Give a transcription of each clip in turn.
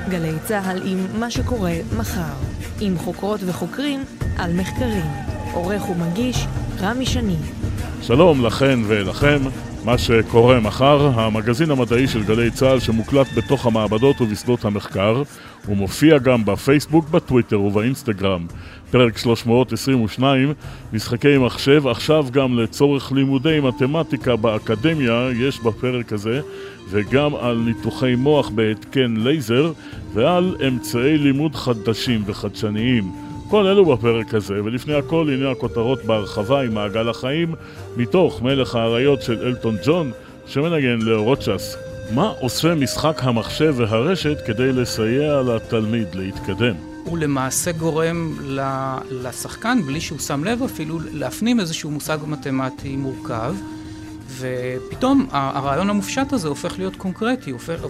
גלי צהל עם מה שקורה מחר. עם חוקרות וחוקרים על מחקרים. עורך ומגיש רמי שני. שלום לכן ולכם. מה שקורה מחר, המגזין המדעי של גלי צהל שמוקלט בתוך המעבדות ובשדות המחקר, הוא מופיע גם בפייסבוק, בטוויטר ובאינסטגרם. פרק 322, משחקי מחשב, עכשיו גם לצורך לימודי מתמטיקה באקדמיה יש בפרק הזה, וגם על ניתוחי מוח בהתקן לייזר, ועל אמצעי לימוד חדשים וחדשניים. כל אלו בפרק הזה, ולפני הכל הנה הכותרות בהרחבה עם מעגל החיים, מתוך מלך האריות של אלטון ג'ון, שמנגן לאורוצ'ס. מה עושה משחק המחשב והרשת כדי לסייע לתלמיד להתקדם? הוא למעשה גורם לשחקן, בלי שהוא שם לב אפילו, להפנים איזשהו מושג מתמטי מורכב, ופתאום הרעיון המופשט הזה הופך להיות קונקרטי.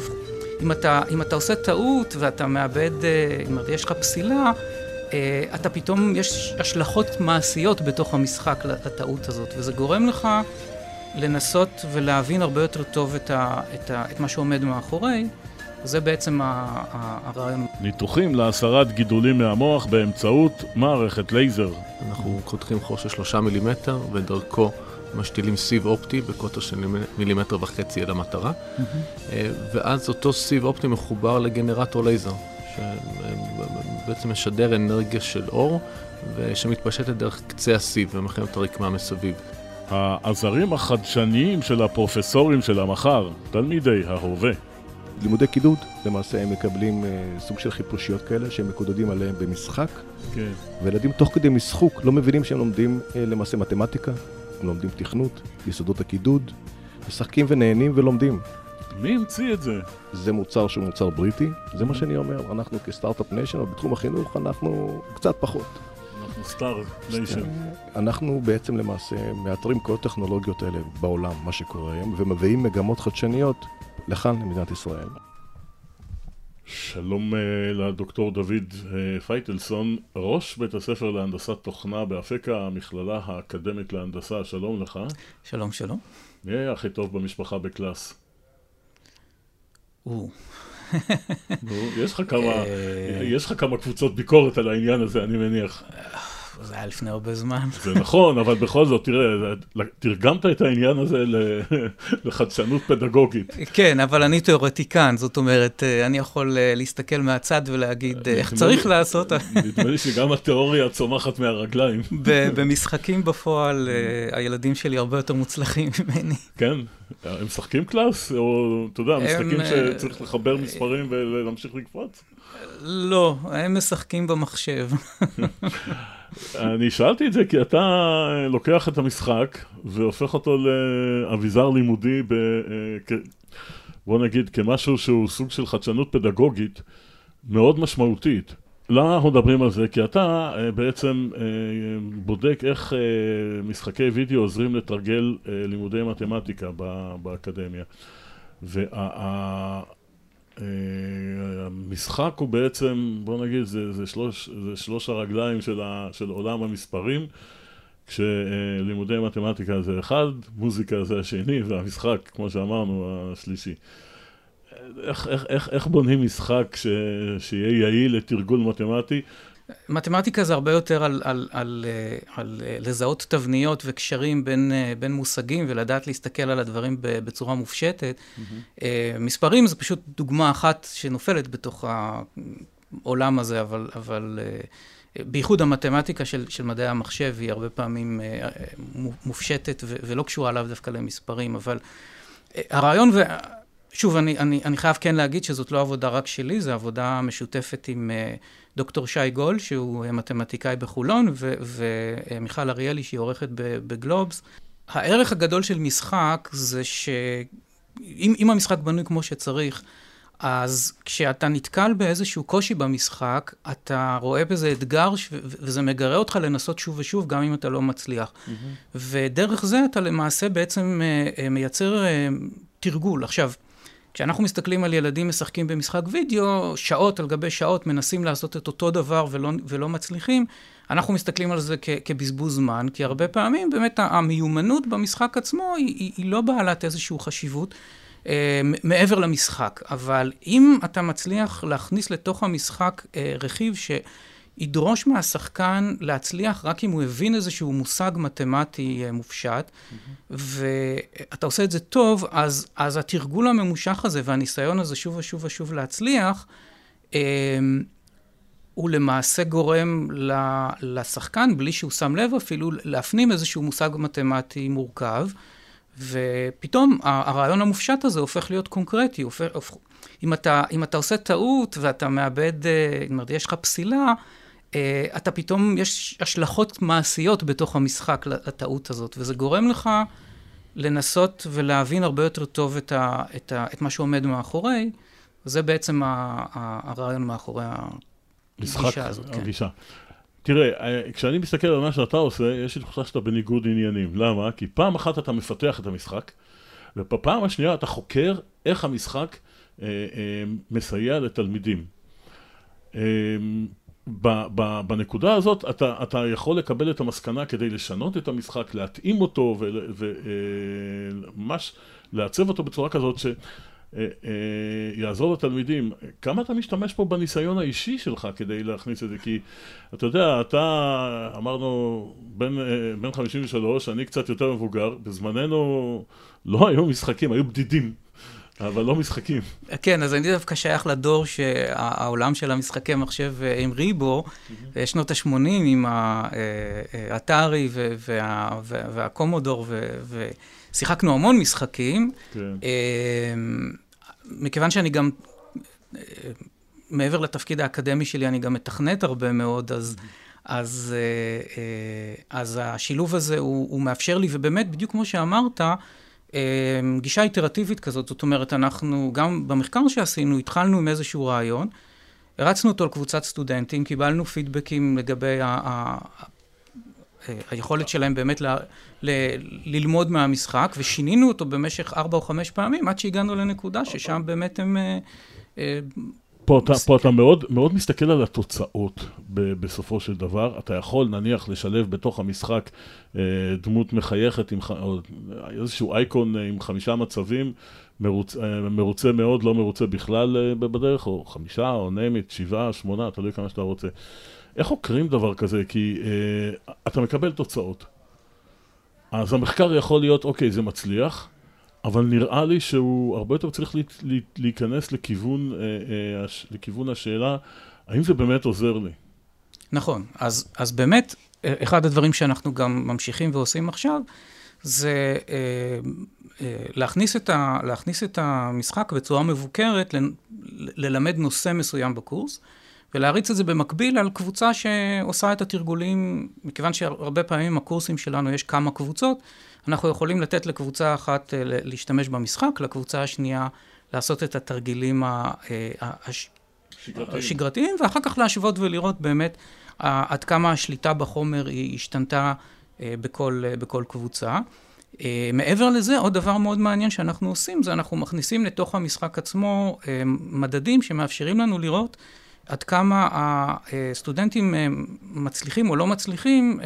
אם אתה עושה טעות ואתה מאבד, אם יש לך פסילה, אתה פתאום, יש השלכות מעשיות בתוך המשחק לטעות הזאת, וזה גורם לך לנסות ולהבין הרבה יותר טוב את מה שעומד מאחורי. זה בעצם הרעיון. ניתוחים להסרת גידולים מהמוח באמצעות מערכת לייזר. אנחנו חותכים חור של 3 מילימטר ודרכו משתילים סיב אופטי בקוטר של 1.5 מילימטר אל המטרה, ואז אותו סיב אופטי מחובר לגנרטור לייזר, שבעצם משדר אנרגיה של אור, ושמתפשטת דרך קצה הסיב ומחייב את הרקמה מסביב. העזרים החדשניים של הפרופסורים של המחר, תלמידי ההווה. לימודי קידוד, למעשה הם מקבלים סוג של חיפושיות כאלה שהם מקודדים עליהם במשחק, כן. וילדים תוך כדי משחוק לא מבינים שהם לומדים למעשה מתמטיקה, הם לומדים תכנות, יסודות הקידוד, משחקים ונהנים ולומדים. מי המציא את זה? זה מוצר שהוא מוצר בריטי, זה מה שאני אומר, אנחנו כסטארט-אפ ניישן, אבל בתחום החינוך אנחנו קצת פחות. אנחנו סטארט ניישן. אנחנו בעצם למעשה מאתרים כל הטכנולוגיות האלה בעולם, מה שקורה היום, ומביאים מגמות חדשניות לכאן למדינת ישראל. שלום לדוקטור דוד פייטלסון, ראש בית הספר להנדסת תוכנה באפקה, המכללה האקדמית להנדסה. שלום לך. שלום, שלום. מי היה הכי טוב במשפחה בקלאס? יש לך כמה קבוצות ביקורת על העניין הזה, אני מניח. זה היה לפני הרבה זמן. זה נכון, אבל בכל זאת, תראה, תרגמת את העניין הזה לחדשנות פדגוגית. כן, אבל אני תיאורטיקן, זאת אומרת, אני יכול להסתכל מהצד ולהגיד איך צריך לעשות. נדמה לי שגם התיאוריה צומחת מהרגליים. במשחקים בפועל, הילדים שלי הרבה יותר מוצלחים ממני. כן, הם משחקים קלאס, או אתה יודע, משחקים שצריך לחבר מספרים ולהמשיך לקפוץ? לא, הם משחקים במחשב. אני שאלתי את זה כי אתה לוקח את המשחק והופך אותו לאביזר לימודי, בוא נגיד, כמשהו שהוא סוג של חדשנות פדגוגית מאוד משמעותית. למה אנחנו מדברים על זה? כי אתה בעצם בודק איך משחקי וידאו עוזרים לתרגל לימודי מתמטיקה באקדמיה. המשחק הוא בעצם, בוא נגיד, זה שלוש הרגליים של עולם המספרים, כשלימודי מתמטיקה זה אחד, מוזיקה זה השני, והמשחק, כמו שאמרנו, השלישי. איך בונים משחק שיהיה יעיל לתרגול מתמטי? מתמטיקה זה הרבה יותר על לזהות תבניות וקשרים בין מושגים ולדעת להסתכל על הדברים בצורה מופשטת. מספרים זה פשוט דוגמה אחת שנופלת בתוך העולם הזה, אבל בייחוד המתמטיקה של מדעי המחשב היא הרבה פעמים מופשטת ולא קשורה עליו דווקא למספרים, אבל הרעיון שוב, אני חייב כן להגיד שזאת לא עבודה רק שלי, זו עבודה משותפת עם דוקטור שי גול, שהוא מתמטיקאי בחולון, ומיכל אריאלי, שהיא עורכת בגלובס. הערך הגדול של משחק זה שאם המשחק בנוי כמו שצריך, אז כשאתה נתקל באיזשהו קושי במשחק, אתה רואה בזה אתגר, וזה מגרה אותך לנסות שוב ושוב, גם אם אתה לא מצליח. ודרך זה אתה למעשה בעצם מייצר תרגול. עכשיו, כשאנחנו מסתכלים על ילדים משחקים במשחק וידאו, שעות על גבי שעות מנסים לעשות את אותו דבר ולא מצליחים, אנחנו מסתכלים על זה כבזבוז זמן, כי הרבה פעמים באמת המיומנות במשחק עצמו היא לא בעלת איזושהי חשיבות, מעבר למשחק. אבל אם אתה מצליח להכניס לתוך המשחק רכיב שידרוש מהשחקן להצליח רק אם הוא הבין איזשהו מושג מתמטי מופשט, ואתה עושה את זה טוב, אז התרגול הממושך הזה והניסיון הזה שוב ושוב ושוב להצליח, הוא למעשה גורם לשחקן, בלי שהוא שם לב אפילו, להפנים איזשהו מושג מתמטי מורכב, ופתאום הרעיון המופשט הזה הופך להיות קונקרטי. אם אתה עושה טעות ואתה מאבד, יש לך פסילה, אתה פתאום, יש השלכות מעשיות בתוך המשחק לטעות הזאת, וזה גורם לך לנסות ולהבין הרבה יותר טוב את מה שעומד מאחורי, וזה בעצם הרעיון מאחורי הגישה הזאת. הגישה. תראה, כשאני מסתכל על מה שאתה עושה, יש לי תחושה שאתה בניגוד עניינים. למה? כי פעם אחת אתה מפתח את המשחק, ובפעם השנייה אתה חוקר איך המשחק מסייע לתלמידים. בנקודה הזאת אתה יכול לקבל את המסקנה כדי לשנות את המשחק, להתאים אותו וממש לעצב אותו בצורה כזאת יעזור לתלמידים. כמה אתה משתמש פה בניסיון האישי שלך כדי להכניס את זה? כי אתה יודע, אתה אמרנו בין 53, אני קצת יותר מבוגר, בזמננו לא היו משחקים, היו בדידים, אבל לא משחקים. כן, אז אני דווקא שייך לדור שהעולם של המשחקי מחשב המריא בו, שנות ה-80 עם האטארי והקומודור, ושיחקנו המון משחקים. מכיוון שאני גם, מעבר לתפקיד האקדמי שלי, אני גם מתכנת הרבה מאוד, אז השילוב הזה הוא מאפשר לי, ובאמת, בדיוק כמו שאמרת, גישה איטרטיבית כזאת. זאת אומרת, אנחנו גם במחקר שעשינו, התחלנו עם איזשהו רעיון, הרצנו אותו על קבוצת סטודנטים, קיבלנו פידבקים לגבי היכולת שלהם באמת ללמוד מהמשחק, ושינינו אותו במשך 4 או 5 פעמים, עד שהגענו לנקודה ששם באמת הם... פה אתה מאוד מסתכל על התוצאות בסופו של דבר. אתה יכול נניח לשלב בתוך המשחק דמות מחייכת, או איזשהו אייקון עם 5 מצבים, מרוצה מאוד, לא מרוצה בכלל בדרך, או 5, או נעמית, 7, 8, תלוי כמה שאתה רוצה. איך חוקרים דבר כזה? כי אתה מקבל תוצאות. אז המחקר יכול להיות, אוקיי, זה מצליח, אבל נראה לי שהוא הרבה יותר צריך להיכנס לכיוון השאלה, האם זה באמת עוזר לי? נכון. אז באמת, אחד הדברים שאנחנו גם ממשיכים ועושים עכשיו, זה להכניס את המשחק בצורה מבוקרת, ללמד נושא מסוים בקורס, ולהריץ את זה במקביל על קבוצה שעושה את התרגולים, מכיוון שהרבה פעמים הקורסים שלנו יש כמה קבוצות, אנחנו יכולים לתת לקבוצה אחת להשתמש במשחק, לקבוצה השנייה לעשות את התרגילים השגרתיים, ואחר כך להשוות ולראות באמת עד כמה השליטה בחומר היא השתנתה בכל קבוצה. מעבר לזה, עוד דבר מאוד מעניין שאנחנו עושים, זה אנחנו מכניסים לתוך המשחק עצמו מדדים שמאפשרים לנו לראות עד כמה הסטודנטים מצליחים או לא מצליחים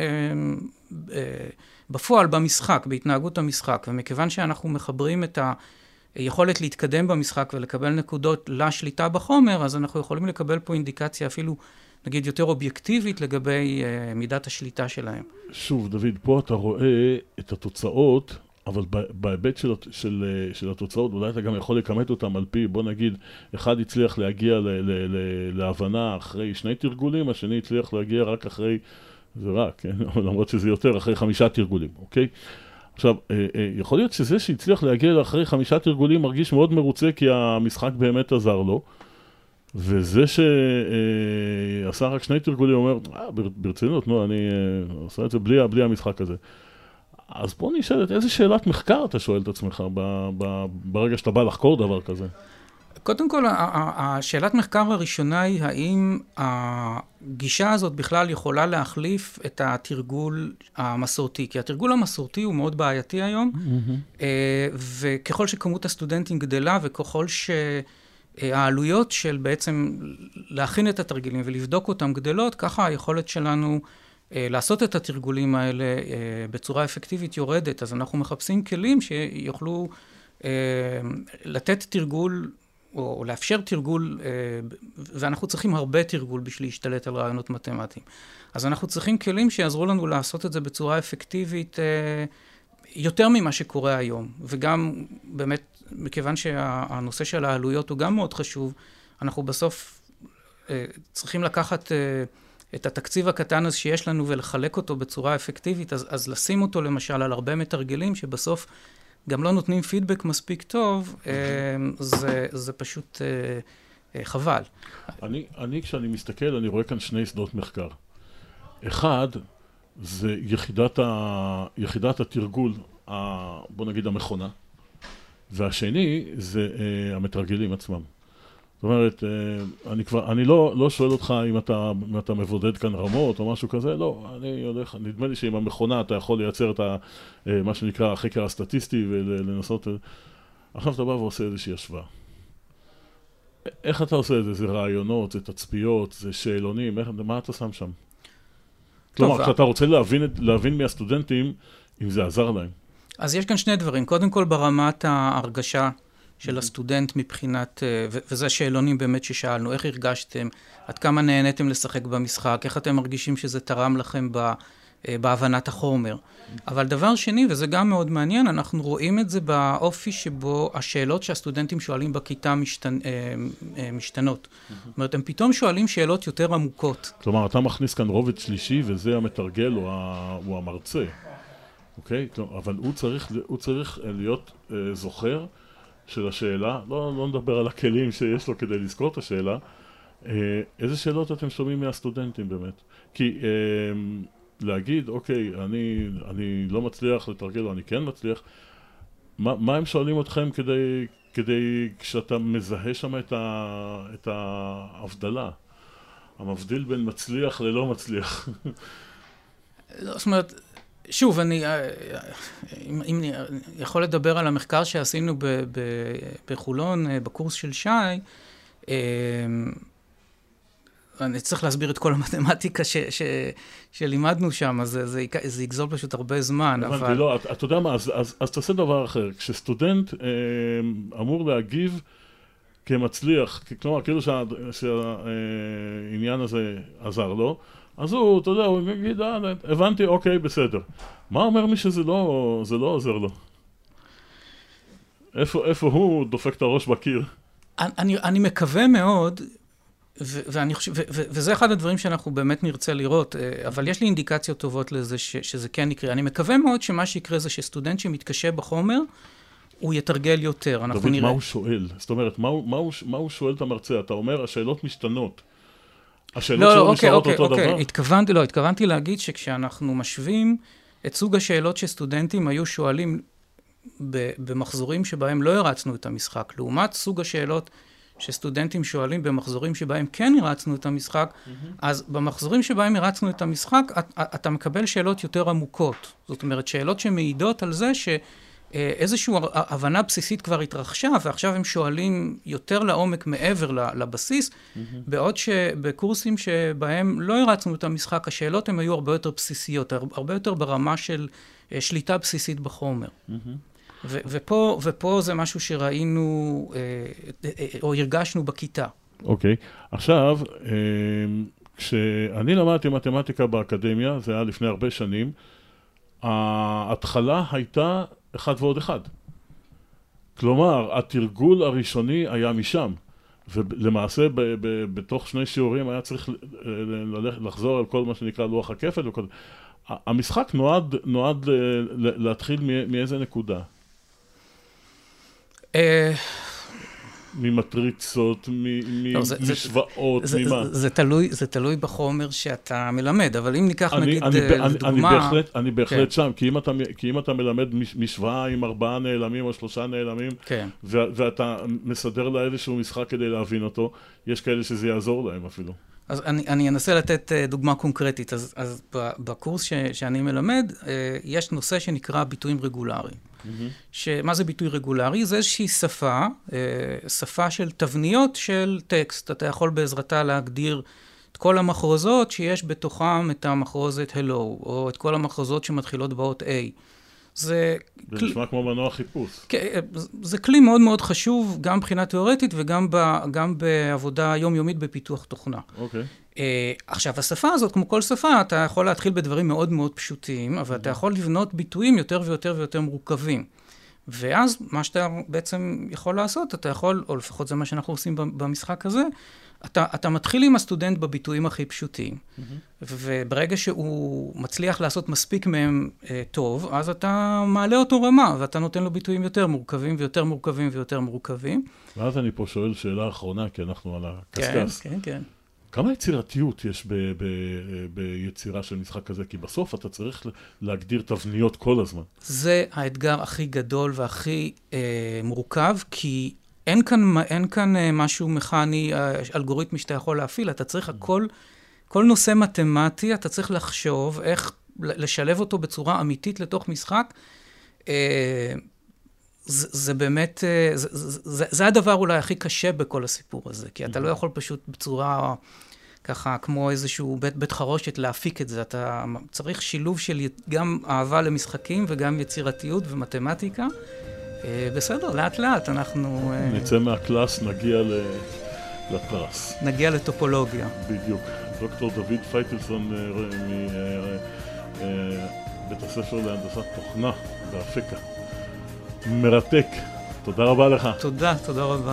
בפועל במשחק, בהתנהגות המשחק. ומכיוון שאנחנו מחברים את היכולת להתקדם במשחק ולקבל נקודות לשליטה בחומר, אז אנחנו יכולים לקבל פה אינדיקציה אפילו, נגיד, יותר אובייקטיבית לגבי מידת השליטה שלהם. שוב, דוד, פה אתה רואה את התוצאות, אבל בהיבט של התוצאות, אולי אתה גם יכול לקמת אותם על פי, בוא נגיד, אחד הצליח להגיע להבנה אחרי 2 תרגולים, השני הצליח להגיע רק אחרי, זה רק, כן? למרות שזה יותר, אחרי 5 תרגולים, אוקיי? עכשיו, יכול להיות שזה שהצליח להגיע אחרי 5 תרגולים מרגיש מאוד מרוצה, כי המשחק באמת עזר לו, וזה שעשה רק 2 תרגולים אומר, ברצינות, נו, אני עושה את זה בלי המשחק הזה. אז בוא נשאלת, איזה שאלת מחקר אתה שואל את עצמך ברגע שאתה בא לחקור דבר כזה? קודם כל, השאלת מחקר הראשונה היא, האם הגישה הזאת בכלל יכולה להחליף את התרגול המסורתי? כי התרגול המסורתי הוא מאוד בעייתי היום, וככל שכמות הסטודנטים גדלה, וככל שהעלויות של בעצם להכין את התרגילים ולבדוק אותם גדלות, ככה היכולת שלנו לעשות את התרגולים האלה בצורה אפקטיבית יורדת. אז אנחנו מחפשים כלים שיוכלו לתת תרגול, או לאפשר תרגול, ואנחנו צריכים הרבה תרגול בשביל להשתלט על רעיונות מתמטיים. אז אנחנו צריכים כלים שיעזרו לנו לעשות את זה בצורה אפקטיבית יותר ממה שקורה היום. וגם באמת, מכיוון שהנושא של העלויות הוא גם מאוד חשוב, אנחנו בסוף צריכים לקחת את התקציב הקטן הזה שיש לנו ולחלק אותו בצורה אפקטיבית, אז לשים אותו למשל על הרבה מתרגלים שבסוף גם לא נותנים פידבק מספיק טוב, זה פשוט חבל. כשאני מסתכל, אני רואה כאן שני שדות מחקר. אחד, זה יחידת התרגול, בוא נגיד המכונה, והשני זה המתרגלים עצמם. זאת אומרת, אני לא שואל אותך אם אתה מבודד כאן רמות או משהו כזה, לא, נדמה לי שעם המכונה אתה יכול לייצר את מה שנקרא החקר הסטטיסטי ולנסות, עכשיו אתה בא ועושה איזושהי השוואה. איך אתה עושה את זה? זה רעיונות, זה תצפיות, זה שאלונים, מה אתה שם שם? כלומר, כשאתה רוצה להבין מהסטודנטים אם זה עזר להם. אז יש כאן שני דברים. קודם כל, ברמת ההרגשה של הסטודנט מבחינת, וזה שאלונים באמת ששאלנו, איך הרגשתם, עד כמה נהניתם לשחק במשחק, איך אתם מרגישים שזה תרם לכם בהבנת החומר. אבל דבר שני, וזה גם מאוד מעניין, אנחנו רואים את זה באופי שבו השאלות שהסטודנטים שואלים בכיתה משתנות. זאת אומרת, הם פתאום שואלים שאלות יותר עמוקות. כלומר, אתה מכניס כאן רובד שלישי, וזה המתרגל או המרצה. אוקיי? אבל הוא צריך להיות זוכר של השאלה, לא נדבר על הכלים שיש לו כדי לזכור את השאלה, איזה שאלות אתם שומעים מהסטודנטים באמת? כי להגיד, אוקיי, אני לא מצליח לתרגל, או אני כן מצליח, מה הם שואלים אתכם כדי כשאתה מזהה שם את ההבדלה? המבדיל בין מצליח ללא מצליח. זאת אומרת, שוב, אני יכול לדבר על המחקר שעשינו בחולון, בקורס של שי, אני צריך להסביר את כל המתמטיקה שלימדנו שם, אז זה יגזול פשוט הרבה זמן. הבנתי, לא, אתה יודע מה, אז תעשה דבר אחר. כשסטודנט אמור להגיב כמצליח, כלומר, כאילו שהעניין הזה עזר לו, אז הוא, אתה יודע, הוא יגיד, הבנתי, אוקיי, בסדר. מה אומר מי שזה לא עוזר לו? איפה הוא דופק את הראש בקיר? אני מקווה מאוד, וזה אחד הדברים שאנחנו באמת נרצה לראות, אבל יש לי אינדיקציות טובות לזה שזה כן יקרה. אני מקווה מאוד שמה שיקרה זה שסטודנט שמתקשה בחומר, הוא יתרגל יותר. דוד, מה הוא שואל? זאת אומרת, מה הוא שואל את המרצה? אתה אומר, השאלות משתנות. השאלות שלו נשארות אותו דבר? התכוונתי להגיד שכשאנחנו משווים את סוג השאלות שסטודנטים היו שואלים במחזורים שבהם לא הרצנו את המשחק, לעומת סוג השאלות שסטודנטים שואלים במחזורים שבהם כן הרצנו את המשחק, אז במחזורים שבהם הרצנו את המשחק, אתה מקבל שאלות יותר עמוקות. זאת אומרת, שאלות שמעידות על זה שאיזושהי הבנה בסיסית כבר התרחשה, ועכשיו הם שואלים יותר לעומק מעבר לבסיס, בעוד שבקורסים שבהם לא הרצנו את המשחק, השאלות הן היו הרבה יותר בסיסיות, הרבה יותר ברמה של שליטה בסיסית בחומר. ופה זה משהו שראינו, או הרגשנו בכיתה. אוקיי. עכשיו, כשאני למדתי מתמטיקה באקדמיה, זה היה לפני הרבה שנים, ההתחלה הייתה 1 ועוד 1. כלומר, התרגול הראשוני היה משם. ולמעשה, בתוך 2 שיעורים היה צריך לחזור על כל מה שנקרא לוח הכפל. המשחק נועד להתחיל מאיזה נקודה? ממטריצות, משוואות, ממה? זה תלוי בחומר שאתה מלמד, אבל אם ניקח נגיד דוגמה... אני בהחלט שם, כי אם אתה מלמד משוואה עם 4 נעלמים או 3 נעלמים, ואתה מסדר לה איזשהו משחק כדי להבין אותו, יש כאלה שזה יעזור להם אפילו. אז אני אנסה לתת דוגמה קונקרטית. אז בקורס שאני מלמד, יש נושא שנקרא ביטויים רגולריים. מה זה ביטוי רגולרי? זה איזושהי שפה של תבניות של טקסט. אתה יכול בעזרתה להגדיר את כל המחרוזות שיש בתוכם את המחרוזת hello, או את כל המחרוזות שמתחילות באות A. זה נשמע כמו מנוע חיפוש. זה כלי מאוד מאוד חשוב, גם מבחינה תיאורטית וגם בעבודה יומיומית בפיתוח תוכנה. אוקיי. עכשיו, השפה הזאת, כמו כל שפה, אתה יכול להתחיל בדברים מאוד מאוד פשוטים, אבל אתה יכול לבנות ביטויים יותר ויותר ויותר מורכבים. ואז מה שאתה בעצם יכול לעשות, אתה יכול, או לפחות זה מה שאנחנו עושים במשחק הזה, אתה מתחיל עם הסטודנט בביטויים הכי פשוטים, וברגע שהוא מצליח לעשות מספיק מהם טוב, אז אתה מעלה אותו רמה, ואתה נותן לו ביטויים יותר מורכבים ויותר מורכבים ויותר מורכבים. ואז אני פה שואל שאלה אחרונה, כי אנחנו על הקסקס. כן, כן. כמה יצירתיות יש ביצירה של משחק כזה? כי בסוף אתה צריך להגדיר תבניות כל הזמן. זה האתגר הכי גדול והכי מורכב, כי אין כאן משהו מכני, אלגוריתמי שאתה יכול להפעיל. אתה צריך כל נושא מתמטי, אתה צריך לחשוב איך לשלב אותו בצורה אמיתית לתוך משחק. זה באמת, זה הדבר אולי הכי קשה בכל הסיפור הזה, כי אתה לא יכול פשוט בצורה ככה, כמו איזשהו בית חרושת להפיק את זה. אתה צריך שילוב של גם אהבה למשחקים וגם יצירתיות ומתמטיקה. בסדר, לאט לאט אנחנו... נצא מהקלאס, נגיע לפרס. נגיע לטופולוגיה. בדיוק. דוקטור דוד פייטלסון מבית הספר להנדסת תוכנה באפקה. מרתק. תודה רבה לך. תודה רבה.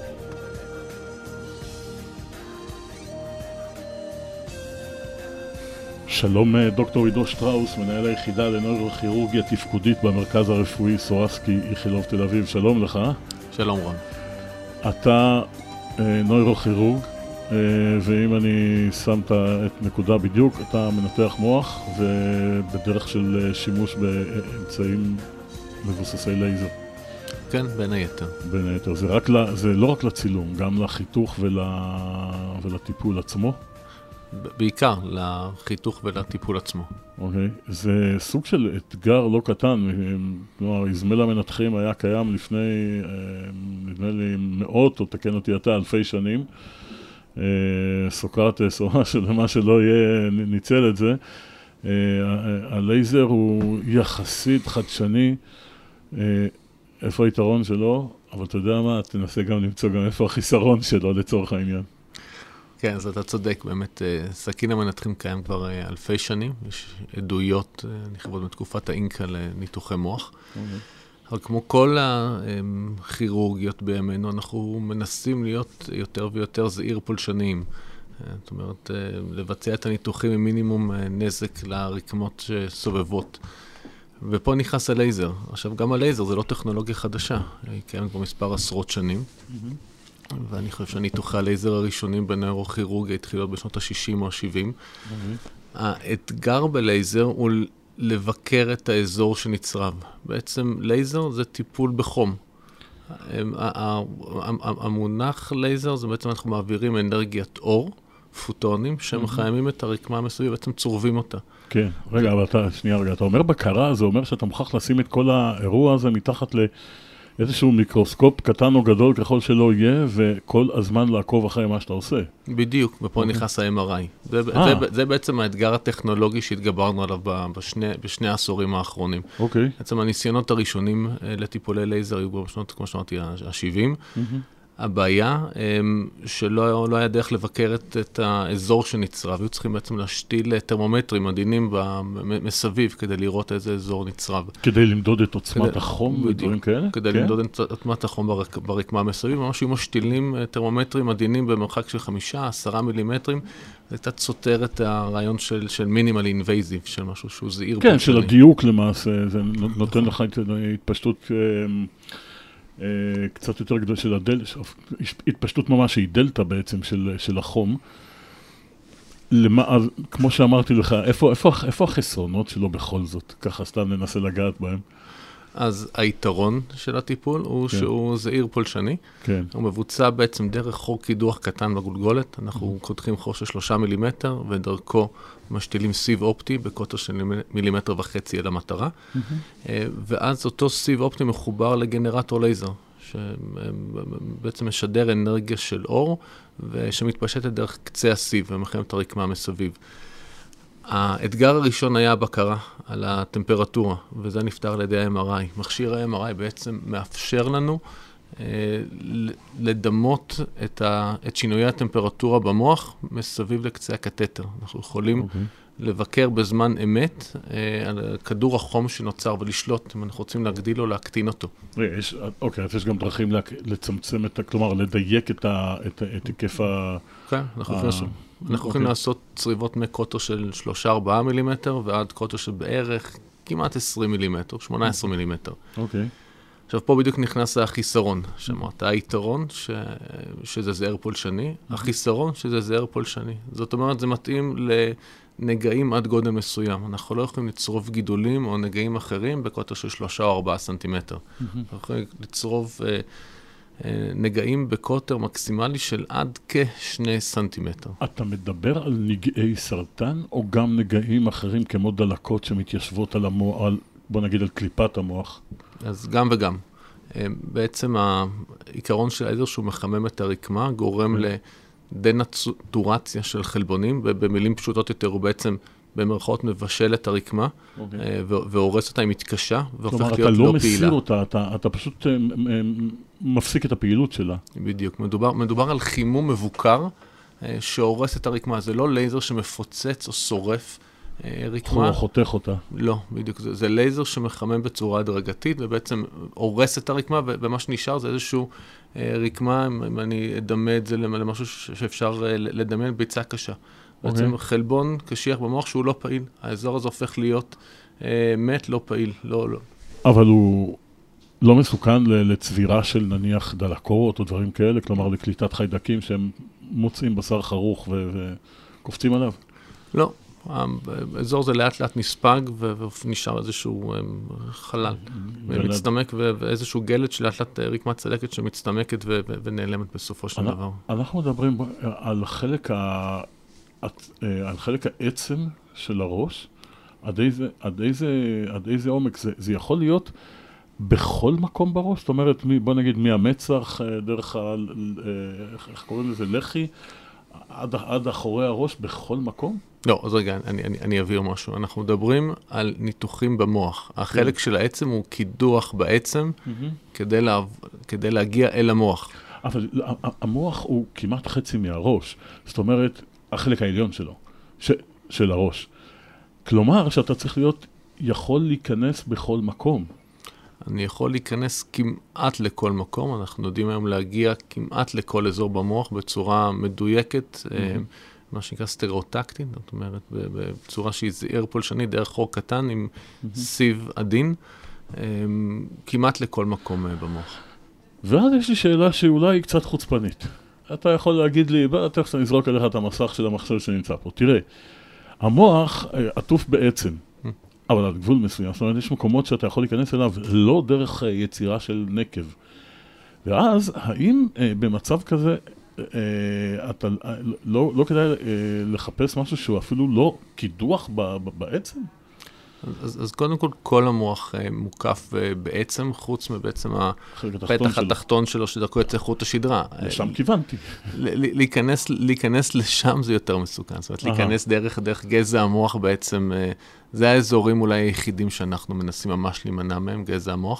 שלום דוקטור עידו שטראוס, מנהל היחידה לנוירוכירורגיה תפקודית במרכז הרפואי סורסקי איכילוב תל אביב. שלום לך. שלום רון. אתה נוירוכירורג, ואם אני שמת את נקודה בדיוק, אתה מנתח מוח ובדרך של שימוש באמצעים מבוססי לייזר. כן, בין היתר. בין היתר. זה לא רק לצילום, גם לחיתוך ולטיפול עצמו? בעיקר לחיתוך ולטיפול עצמו. אוקיי. זה סוג של אתגר לא קטן. כלומר, איזמל המנתחים היה קיים לפני, נדמה לי, מאות, או תקן אותי אתה, אלפי שנים. סוקרטס או מה שלא יהיה, ניצל את זה. הלייזר הוא יחסית חדשני. איפה היתרון שלו? אבל אתה יודע מה, תנסה גם למצוא גם איפה החיסרון שלו לצורך העניין. כן, אז אתה צודק, באמת, סכין המנתחים קיים כבר אלפי שנים, יש עדויות, נכתבות בתקופת האינקה לניתוחי מוח. אבל כמו כל הכירורגיות בימינו, אנחנו מנסים להיות יותר ויותר זעיר פולשניים. זאת אומרת, לבצע את הניתוחים עם מינימום נזק לרקמות שסובבות. ופה נכנס הלייזר. עכשיו, גם הלייזר זה לא טכנולוגיה חדשה, היא קיימת כבר מספר עשרות שנים. ואני חושב שהניתוחי הלייזר הראשונים בנוירוכירורגיה התחילו בשנות ה-60 או ה-70. האתגר בלייזר הוא לבקר את האזור שנצרב. בעצם לייזר זה טיפול בחום. המונח לייזר זה בעצם אנחנו מעבירים אנרגיית אור, פוטונים, שמחיימים את הרקמה המסביב, בעצם צורבים אותה. כן, רגע, אבל אתה אומר בקרה, זה אומר שאתה מוכרח לשים את כל האירוע הזה מתחת לאיזשהו מיקרוסקופ קטן או גדול ככל שלא יהיה, וכל הזמן לעקוב אחרי מה שאתה עושה. בדיוק, ופה נכנס ה-MRI. זה בעצם האתגר הטכנולוגי שהתגברנו עליו בשני העשורים האחרונים. אוקיי. בעצם הניסיונות הראשונים לטיפולי לייזר היו בשנות, כמו שאמרתי, ה-70. הבעיה שלא היה דרך לבקר את האזור שנצרב, היו צריכים בעצם להשתיל טרמומטרים עדינים מסביב כדי לראות איזה אזור נצרב. כדי למדוד את עוצמת החום ודברים כאלה? כדי למדוד את עוצמת החום ברקמה מסביב, ממש היו משתילים טרמומטרים עדינים במרחק של 5-10 מילימטרים, זה קצת סותר את הרעיון של מינימל אינבייזיב, של משהו שהוא זעיר. כן, של הדיוק למעשה, זה נותן לך התפשטות קצת יותר גדול של התפשטות ממש שהיא דלטה בעצם של החום. כמו שאמרתי לך, איפה החסרונות שלו בכל זאת? ככה סתם ננסה לגעת בהם. אז היתרון של הטיפול הוא שהוא זעיר פולשני. כן. הוא מבוצע בעצם דרך חור קידוח קטן בגולגולת. אנחנו קודחים חור של 3 מילימטר, ודרכו משתילים סיב אופטי בקוטר של 1.5 מילימטר אל המטרה. ואז אותו סיב אופטי מחובר לגנרטור לייזר, שבעצם משדר אנרגיה של אור, ושמתפשטת דרך קצה הסיב ומחייב את הרקמה מסביב. האתגר הראשון היה הבקרה על הטמפרטורה, וזה נפתר על ידי ה-MRI. מכשיר ה-MRI בעצם מאפשר לנו לדמות את שינויי הטמפרטורה במוח מסביב לקצה הקתטר. אנחנו יכולים לבקר בזמן אמת על כדור החום שנוצר ולשלוט אם אנחנו רוצים להגדיל או להקטין אותו. אוקיי, אז יש גם דרכים לצמצם כלומר לדייק את היקף כן, אנחנו יכולים לעשות צריבות מקוטר של 3-4 מילימטר ועד קוטר של בערך כמעט 20 מילימטר, 18 מילימטר. אוקיי. עכשיו, פה בדיוק נכנס החיסרון, שאמרת, היתרון שזה זהר פולשני, החיסרון שזה זהר פולשני. זאת אומרת, זה מתאים לנגעים עד גודל מסוים. אנחנו לא יכולים לצרוב גידולים או נגעים אחרים בקוטר של 3 או 4 סנטימטר. אנחנו יכולים לצרוב נגעים בקוטר מקסימלי של עד כ2 סנטימטר. אתה מדבר על נגעי סרטן, או גם נגעים אחרים כמו דלקות שמתיישבות על המוח, בוא נגיד על קליפת המוח? אז גם וגם. בעצם העיקרון של העזר שהוא מחמם את הרקמה, גורם לדנטורציה של חלבונים, במילים פשוטות יותר הוא בעצם במרכאות מבשל את הרקמה, והורס אותה, היא מתקשה, והופך להיות לא פעילה. כלומר, אתה לא מסיר אותה, אתה פשוט מפסיק את הפעילות שלה. בדיוק, מדובר על חימום מבוקר, שהורס את הרקמה. זה לא לייזר שמפוצץ או שורף רקמה. או חותך אותה. לא, בדיוק. זה לייזר שמחמם בצורה הדרגתית, ובעצם הורס את הרקמה, ומה שנשאר זה איזשהו רקמה, אם אני אדמה את זה למשהו שאפשר לדמיין, ביצה קשה. בעצם חלבון קשיח במוח שהוא לא פעיל. האזור הזה הופך להיות מת, לא פעיל. לא. אבל הוא לא מסוכן לצבירה של נניח דלקות או דברים כאלה, כלומר לקליטת חיידקים שהם מוצאים בשר חרוך וקופצים עליו? לא. האזור זה לאט לאט נספג ונשאר איזשהו חלל מצטמק ואיזשהו גלת שלאט לאט רקמת צלקת שמצטמקת ונעלמת בסופו של דבר. אנחנו מדברים על חלק העצם של הראש, עד איזה עומק זה יכול להיות בכל מקום בראש? זאת אומרת, בוא נגיד מהמצח, דרך איך קוראים לזה, לחי, עד אחורי הראש בכל מקום? לא, אז רגע, אני אבהיר משהו. אנחנו מדברים על ניתוחים במוח. החלק של העצם הוא קידוח בעצם כדי להגיע אל המוח. אבל המוח הוא כמעט חצי מהראש. זאת אומרת, החלק העליון שלו, של הראש. כלומר, שאתה צריך יכול להיכנס בכל מקום. אני יכול להיכנס כמעט לכל מקום. אנחנו יודעים היום להגיע כמעט לכל אזור במוח בצורה מדויקת, מה שנקרא סטריאוטקטית, זאת אומרת, בצורה שהיא זהר פולשני, דרך חור קטן עם סיב עדין, כמעט לכל מקום במוח. ואז יש לי שאלה שאולי היא קצת חוצפנית. אתה יכול להגיד לי, תכף אני אזרוק עליך את המסך של המחשב שנמצא פה. תראה, המוח עטוף בעצם, אבל על גבול מסוים. זאת אומרת, יש מקומות שאתה יכול להיכנס אליו לא דרך יצירה של נקב. ואז, האם במצב כזה, אתה לא כדאי לחפש משהו שהוא אפילו לא קידוח בעצם? אז קודם כל המוח מוקף בעצם, חוץ מבעצם הפתח התחתון שלו, שדרכו יצא חוט השדרה. לשם כיוונתי. להיכנס לשם זה יותר מסוכן. זאת אומרת, להיכנס דרך גזע המוח בעצם, זה האזורים אולי היחידים שאנחנו מנסים ממש להימנע מהם, גזע המוח.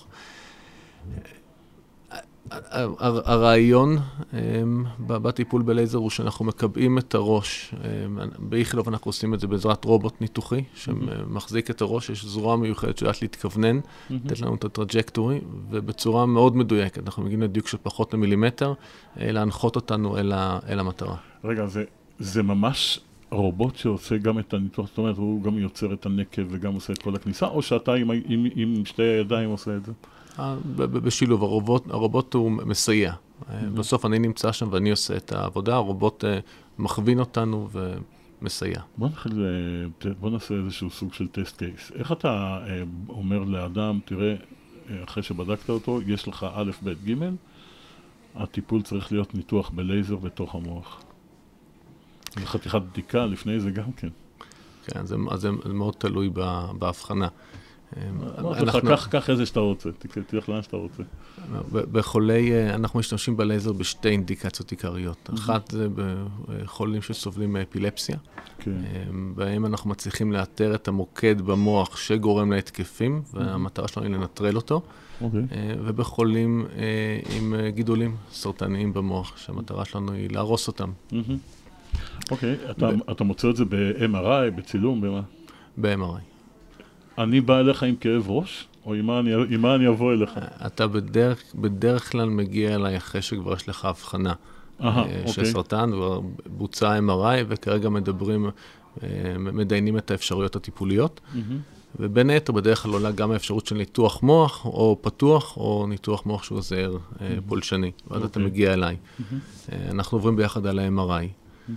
הרעיון בטיפול בלייזר הוא שאנחנו מקבעים את הראש. באיכילוב אנחנו עושים את זה בעזרת רובוט ניתוחי שמחזיק את הראש, יש זרוע מיוחדת שיודעת להתכוונן, לתת לנו את הטראג'קטורי, ובצורה מאוד מדויקת. אנחנו מגיעים לדיוק של פחות למילימטר, להנחות אותנו אל המטרה. רגע, זה ממש רובוט שעושה גם את הניתוח, זאת אומרת, הוא גם יוצר את הנקב וגם עושה את כל הכניסה, או שאתה עם שתי ידיים עושה את זה? בשילוב, הרובוט הוא מסייע. בסוף אני נמצא שם ואני עושה את העבודה, הרובוט מכווין אותנו ומסייע. בוא נעשה איזשהו סוג של טסט קייס. איך אתה אומר לאדם, תראה, אחרי שבדקת אותו, יש לך א', ב', ג', הטיפול צריך להיות ניתוח בלייזר בתוך המוח. זה חתיכת בדיקה לפני זה גם כן. כן, זה מאוד תלוי בהבחנה. קח איזה שאתה רוצה, תלך לאן שאתה רוצה. בחולי, אנחנו משתמשים בלייזר בשתי אינדיקציות עיקריות. אחת זה בחולים שסובלים מאפילפסיה. בהם אנחנו מצליחים לאתר את המוקד במוח שגורם להתקפים, והמטרה שלנו היא לנטרל אותו. ובחולים עם גידולים סרטניים במוח, שהמטרה שלנו היא להרוס אותם. אוקיי, אתה מוצא את זה ב-MRI, בצילום, במה? ב-MRI. אני בא אליך עם כאב ראש, או עם מה אני אבוא אליך? אתה בדרך כלל מגיע אליי אחרי שכבר יש לך הבחנה של סרטן, ובוצע MRI, וכרגע מדיינים את האפשרויות הטיפוליות, ובין היתר בדרך כלל עולה גם האפשרות של ניתוח מוח, או פתוח, או ניתוח מוח שהוא זהר פולשני, ואז אתה מגיע אליי. אנחנו עוברים ביחד על ה-MRI.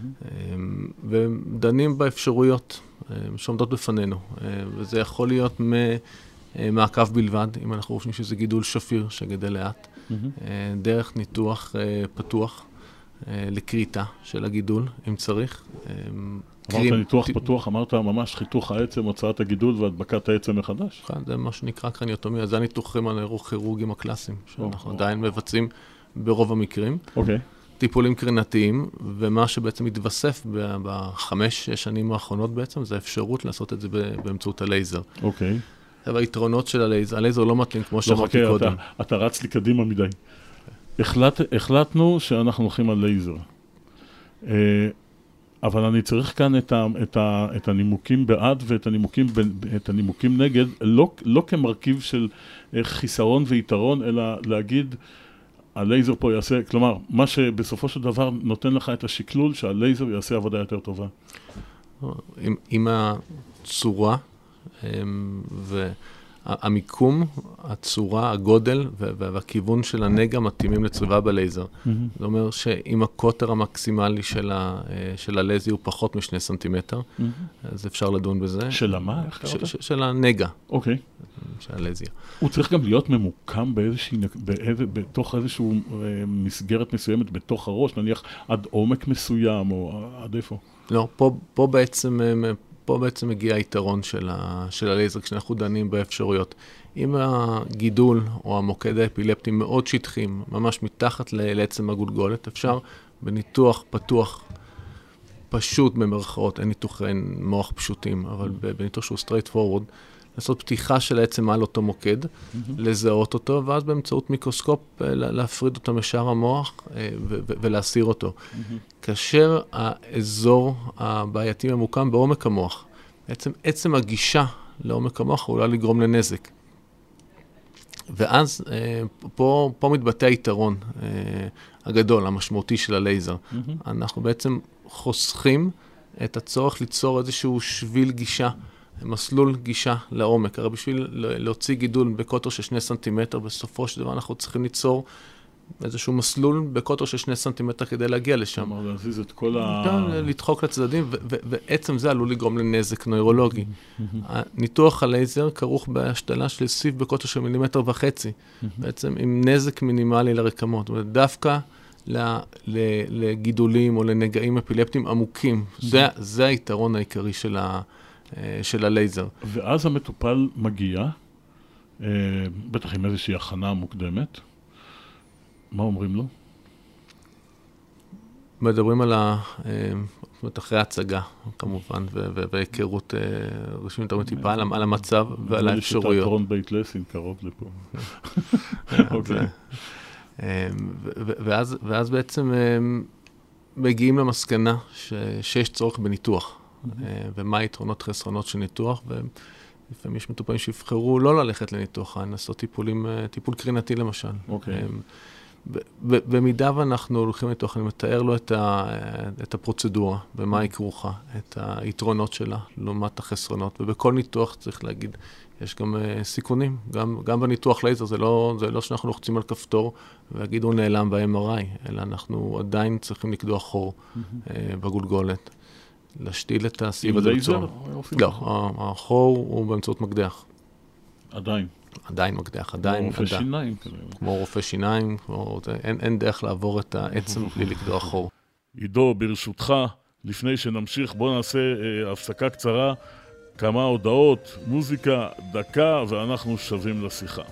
ודנים באפשרויות שעומדות בפנינו, וזה יכול להיות מעקב בלבד, אם אנחנו חושבים שזה גידול שפיר שגדל לאט, דרך ניתוח פתוח לקריטה של הגידול, אם צריך. אמרת ניתוח פתוח, אמרת ממש חיתוך העצם, הוצאת הגידול והדבקת העצם מחדש? זה מה שנקרא קרניוטומיה, זה הניתוחים הנוירוכירורגיים הקלאסיים, שאנחנו עדיין מבצעים ברוב המקרים. אוקיי. טיפולים קרינתיים, ומה שבעצם מתווסף ב5 שנים האחרונות בעצם, זה האפשרות לעשות את זה באמצעות הלייזר. אוקיי. היתרונות של הלייזר לא מתאים כמו שאמרתי קודם. אתה רץ לי קדימה מדי. החלטנו שאנחנו הולכים על לייזר. אבל אני צריך כאן את הנימוקים בעד ואת הנימוקים נגד, לא כמרכיב של חיסרון ויתרון, אלא להגיד, הלייזר פה יעשה, כלומר, מה שבסופו של דבר נותן לך את השקלול, שהלייזר יעשה עבודה יותר טובה. עם הצורה והמיקום, הצורה, הגודל והכיוון של הנגע מתאימים לצריבה בלייזר. זאת אומרת שאם הקוטר המקסימלי של הלייזר הוא פחות מ2 סנטימטר, אז אפשר לדון בזה. של מה? של הנגע. אוקיי. של הלייזר. הוא צריך גם להיות ממוקם בתוך איזושהי מסגרת מסוימת בתוך הראש, נניח עד עומק מסוים או עד איפה? לא, פה בעצם מגיע היתרון של הלייזר כשאנחנו דנים באפשרויות. אם הגידול או המוקד האפילפטי מאוד שטחים, ממש מתחת לעצם הגולגולת, אפשר בניתוח פתוח, פשוט במרכאות, אין ניתוחי מוח פשוטים, אבל בניתוח שהוא straight forward, לעשות פתיחה של העצם על אותו מוקד, לזהות אותו, ואז באמצעות מיקרוסקופ להפריד אותו משאר המוח ולהסיר אותו. כאשר האזור הבעייתי ממוקם בעומק המוח, עצם הגישה לעומק המוח עלולה לגרום לנזק. ואז פה מתבטא היתרון הגדול, המשמעותי של הלייזר. אנחנו בעצם חוסכים את הצורך ליצור איזשהו שביל גישה, מסלול גישה לעומק. הרי בשביל להוציא גידול בקוטר של 2 סנטימטר, בסופו של דבר אנחנו צריכים ליצור איזשהו מסלול בקוטר של 2 סנטימטר כדי להגיע לשם. כלומר, להזיז את כל לדחוק לצדדים, ועצם זה עלול לגרום לנזק נוירולוגי. ניתוח הלייזר כרוך בהשתלה של סיב בקוטר של 1.5 מילימטר, בעצם עם נזק מינימלי לרקמות. דווקא לגידולים או לנגעים אפילפטיים עמוקים. זה היתרון העיקרי של הלייזר. ואז המטופל מגיע, בטח עם איזושהי הכנה מוקדמת. מה אומרים לו? מדברים על אחרי ההצגה, כמובן, וההיכרות רשמית יותר טיפה על המצב ועל האפשרויות. תיאטרון בית לסין קרוב לפה. אוקיי. ואז בעצם מגיעים למסקנה שיש צורך בניתוח. ומה היתרונות חסרונות של ניתוח, ולפעמים יש מטופלים שיבחרו לא ללכת לניתוח, לעשות טיפול קרינתי למשל. אוקיי. במידה ואנחנו הולכים לניתוח, אני מתאר לו את הפרוצדורה, ומה היא כרוכה, את היתרונות שלה, לעומת החסרונות, ובכל ניתוח צריך להגיד, יש גם סיכונים, גם בניתוח לייזר, זה לא שאנחנו לוחצים על כפתור, והגיד הוא נעלם ב-MRI, אלא אנחנו עדיין צריכים לקדוע חור בגולגולת. להשתיל את הסיב הזה בצורה. לא, החור הוא באמצעות מקדח. עדיין מקדח, עדיין. כמו רופא שיניים. כמו רופא שיניים, אין דרך לעבור את העצם בלי לקדוע חור. עידו, ברשותך, לפני שנמשיך, בוא נעשה הפסקה קצרה, כמה הודעות, מוזיקה, דקה, ואנחנו שווים לשיחה.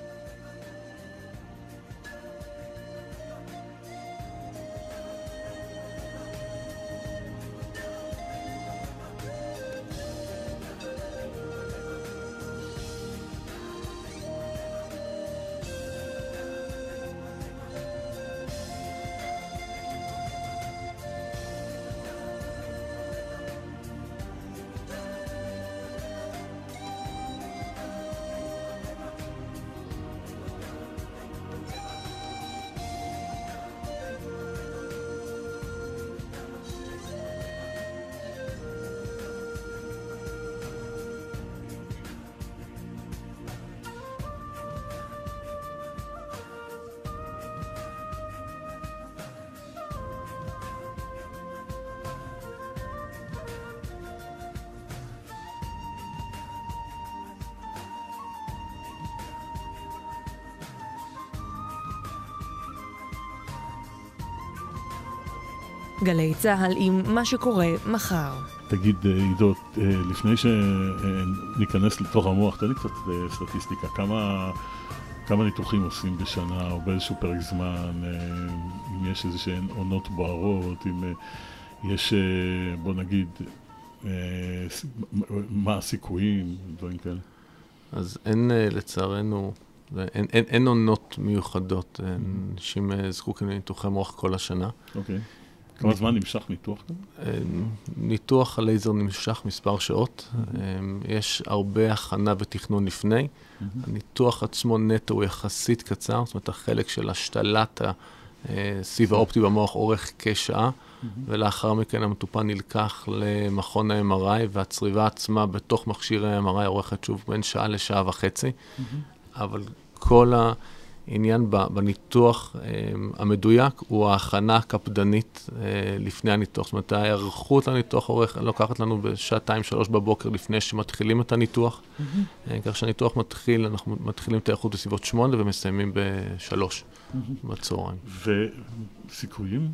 גלי צהל עם מה שקורה מחר. תגיד, עידו, לפני שניכנס לתוך המוח, תן לי קצת סטטיסטיקה, כמה ניתוחים עושים בשנה או באיזשהו פרק זמן, אם יש איזה שהן עונות בוערות, אם יש, בוא נגיד, מה הסיכויים, דברים כאלה. אז אין, לצערנו, אין עונות מיוחדות, אנשים זקוקים לניתוחי מוח כל השנה. אוקיי. כמה זמן נמשך ניתוח? ניתוח הלייזר נמשך מספר שעות. יש הרבה הכנה ותכנון לפני. הניתוח עצמו נטו הוא יחסית קצר, זאת אומרת, החלק של השתלת הסיב האופטי במוח אורך כשעה, ולאחר מכן המטופל נלקח למכון ה-MRI, והצריבה עצמה בתוך מכשיר ה-MRI אורכת שוב בין שעה לשעה וחצי. אבל כל העניין בניתוח המדויק הוא ההכנה הקפדנית לפני הניתוח. זאת אומרת, ההיערכות לניתוח לוקחת לנו בשעתיים-שלוש בבוקר לפני שמתחילים את הניתוח. כך שהניתוח מתחיל, אנחנו מתחילים את ההיערכות בסביבות 8 ומסיימים ב3 בצהריים. וסיכויים?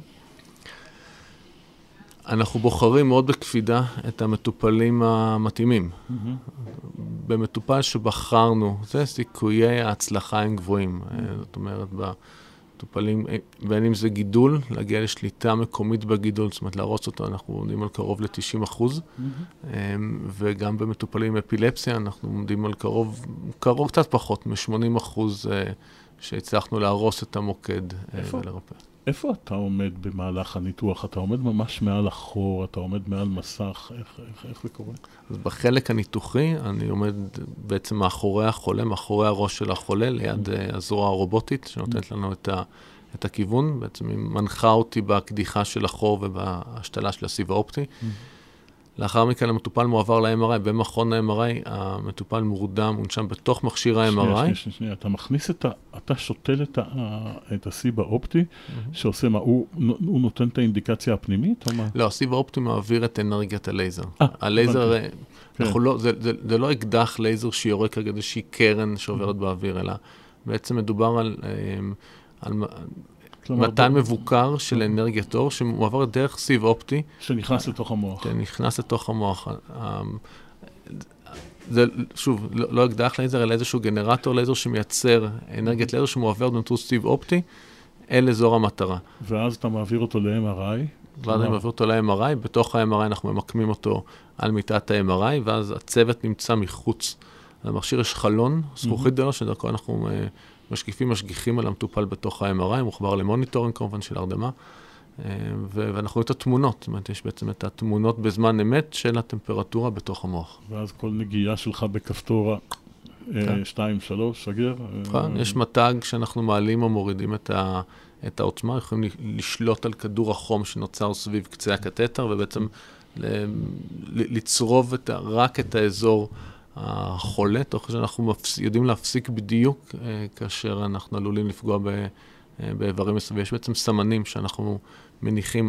אנחנו בוחרים מאוד בקפידה את המטופלים המתאימים. במטופל שבחרנו, זה סיכויי ההצלחה הם גבוהים. זאת אומרת, במטופלים, בין אם זה גידול, להגיע לשליטה מקומית בגידול, זאת אומרת, להרוס אותו, אנחנו עומדים על קרוב ל-90%. וגם במטופלים עם אפילפסיה, אנחנו עומדים על קרוב קצת פחות, מ-80% שהצלחנו להרוס את המוקד ולרפא. איפה אתה עומד במהלך הניתוח? אתה עומד ממש מעל החור, אתה עומד מעל מסך, איך זה קורה? אז בחלק הניתוחי, אני עומד בעצם מאחורי החולה, מאחורי הראש של החולה, ליד הזרוע הרובוטית, שנותנת לנו את הכיוון, בעצם היא מנחה אותי בקדיחה של החור ובהשתלה של הסיב האופטי. לאחר מכן המטופל מועבר ל-MRI, במכון ה-MRI המטופל מורדם, מונשם בתוך מכשיר ה-MRI. שנייה, אתה מכניס אתה שותל את הסיב האופטי, שעושה מה, הוא נותן את האינדיקציה הפנימית או מה? לא, הסיב האופטי מעביר את אנרגיית הלייזר. הלייזר, זה לא אקדח לייזר שיורק רגע איזושהי קרן שעוברת באוויר, אלא בעצם מדובר על מתן מבוקר של אנרגיית אור שמועבר דרך סיב אופטי. שנכנס לתוך המוח. כן, נכנס לתוך המוח. זה, שוב, לא אקדח לייזר, אלא איזשהו גנרטור לייזר שמייצר אנרגיית לייזר שמועבר באמצעות סיב אופטי אל אזור המטרה. ואז אתה מעביר אותו ל-MRI? ואז אני מעביר אותו ל-MRI, בתוך ה-MRI אנחנו ממקמים אותו על מיטת ה-MRI, ואז הצוות נמצא מחוץ. למכשיר יש חלון, זכוכית גדולה, שדרכו אנחנו משגיחים על המטופל בתוך ה-MRI, מוחבר למוניטורינג כמובן של הרדמה, ואנחנו רואים את התמונות, זאת אומרת, יש בעצם את התמונות בזמן אמת של הטמפרטורה בתוך המוח. ואז כל נגיעה שלך בכפתור 2, 3, סגר? יש מתג שאנחנו מעלים או מורידים את העוצמה, יכולים לשלוט על כדור החום שנוצר סביב קצה הקתטר, ובעצם לצרוב רק את האזור החולה, תוך שאנחנו יודעים להפסיק בדיוק כאשר אנחנו עלולים לפגוע באיברים מסביב. יש בעצם סמנים שאנחנו מניחים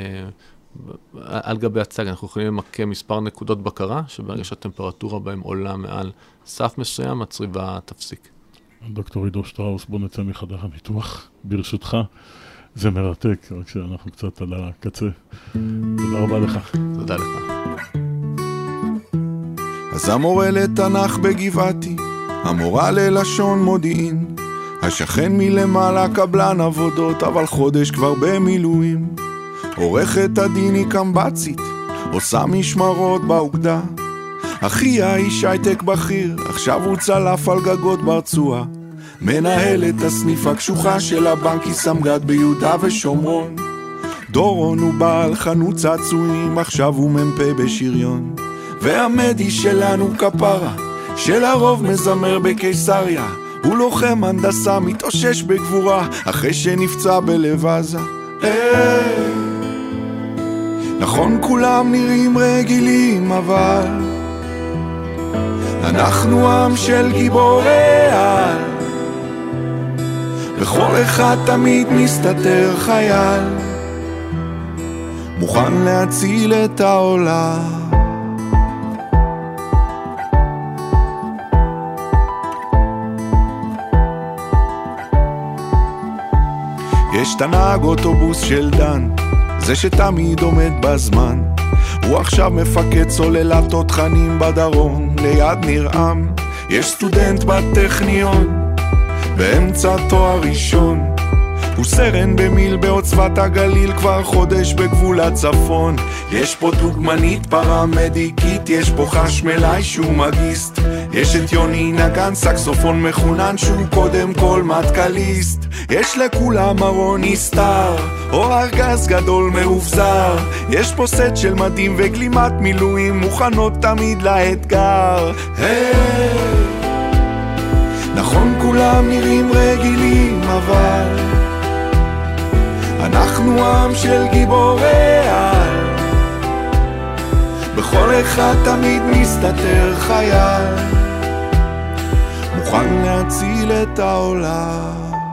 על גבי הצג. אנחנו יכולים למקם מספר נקודות בקרה, שברגע שהטמפרטורה בהם עולה מעל סף מסוים, הצריבה תפסיק. דוקטור עידו שטראוס, בוא נצא מחדר הניתוח, ברשותך. זה מרתק, רק שאנחנו קצת על הקצה. תודה רבה לך. תודה לך. אז המורה לתנ"ך בגבעתי, המורה ללשון מודיעין, השכן מלמעלה קבלן עבודות, אבל חודש כבר במילואים. עורכת הדין היא קמבצית, עושה משמרות באוגדה. אחי האיש הייטק בכיר, עכשיו הוא צלף על גגות ברצועה. מנהל את הסניף הקשוחה של הבנק, היא סמג"ד ביהודה ושומרון. דורון הוא בעל חנות צעצועים, עכשיו הוא מ"פ בשריון. והמדי שלנו כפרה, שלרוב מזמר בקיסריה, הוא לוחם הנדסה, מתאושש בגבורה, אחרי שנפצע בלב עזה. נכון כולם נראים רגילים, אבל אנחנו עם של גיבורי על, בכל אחד תמיד מסתתר חייל, מוכן להציל את העולם. יש תנהג אוטובוס של דן, זה שתמיד עומד בזמן, הוא עכשיו מפקד סוללת תותחנים בדרום ליד נרעם. יש סטודנט בטכניון באמצע תואר ראשון, הוא סרן במיל בעוצבת הגליל, כבר חודש בגבול הצפון. יש פה דוגמנית פרמדיקית, יש פה חשמלאי שהוא מגיסט, יש את יוני נגן סקסופון מחונן שהוא קודם כל מטקליסט. יש לכולם ארון נסתר או ארגז גדול מאובזר, יש פה סט של מדים וגלימת מילואים מוכנות תמיד לאתגר. נכון כולם נראים רגילים, אבל אנחנו עם של גיבורי על, בכל אחד תמיד מסתתר חייל, מוכן להציל את העולם.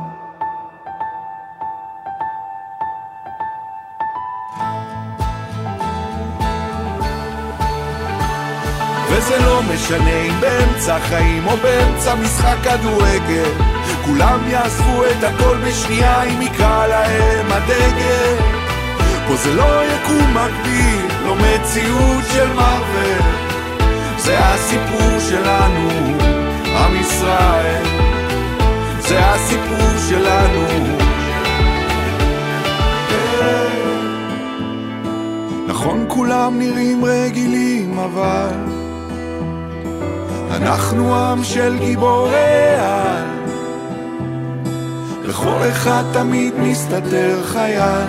וזה לא משנה אם באמצע חיים או באמצע משחק כדורגל, כולם יעזבו את הכל בשנייה אם יקרא להם הדגל. פה זה לא יקום מקביל, לא מציאות של מרוול, זה הסיפור שלנו, עם ישראל, זה הסיפור שלנו. נכון כולם נראים רגילים, אבל אנחנו עם של גיבורי על, בכל אחד תמיד מסתתר חייל,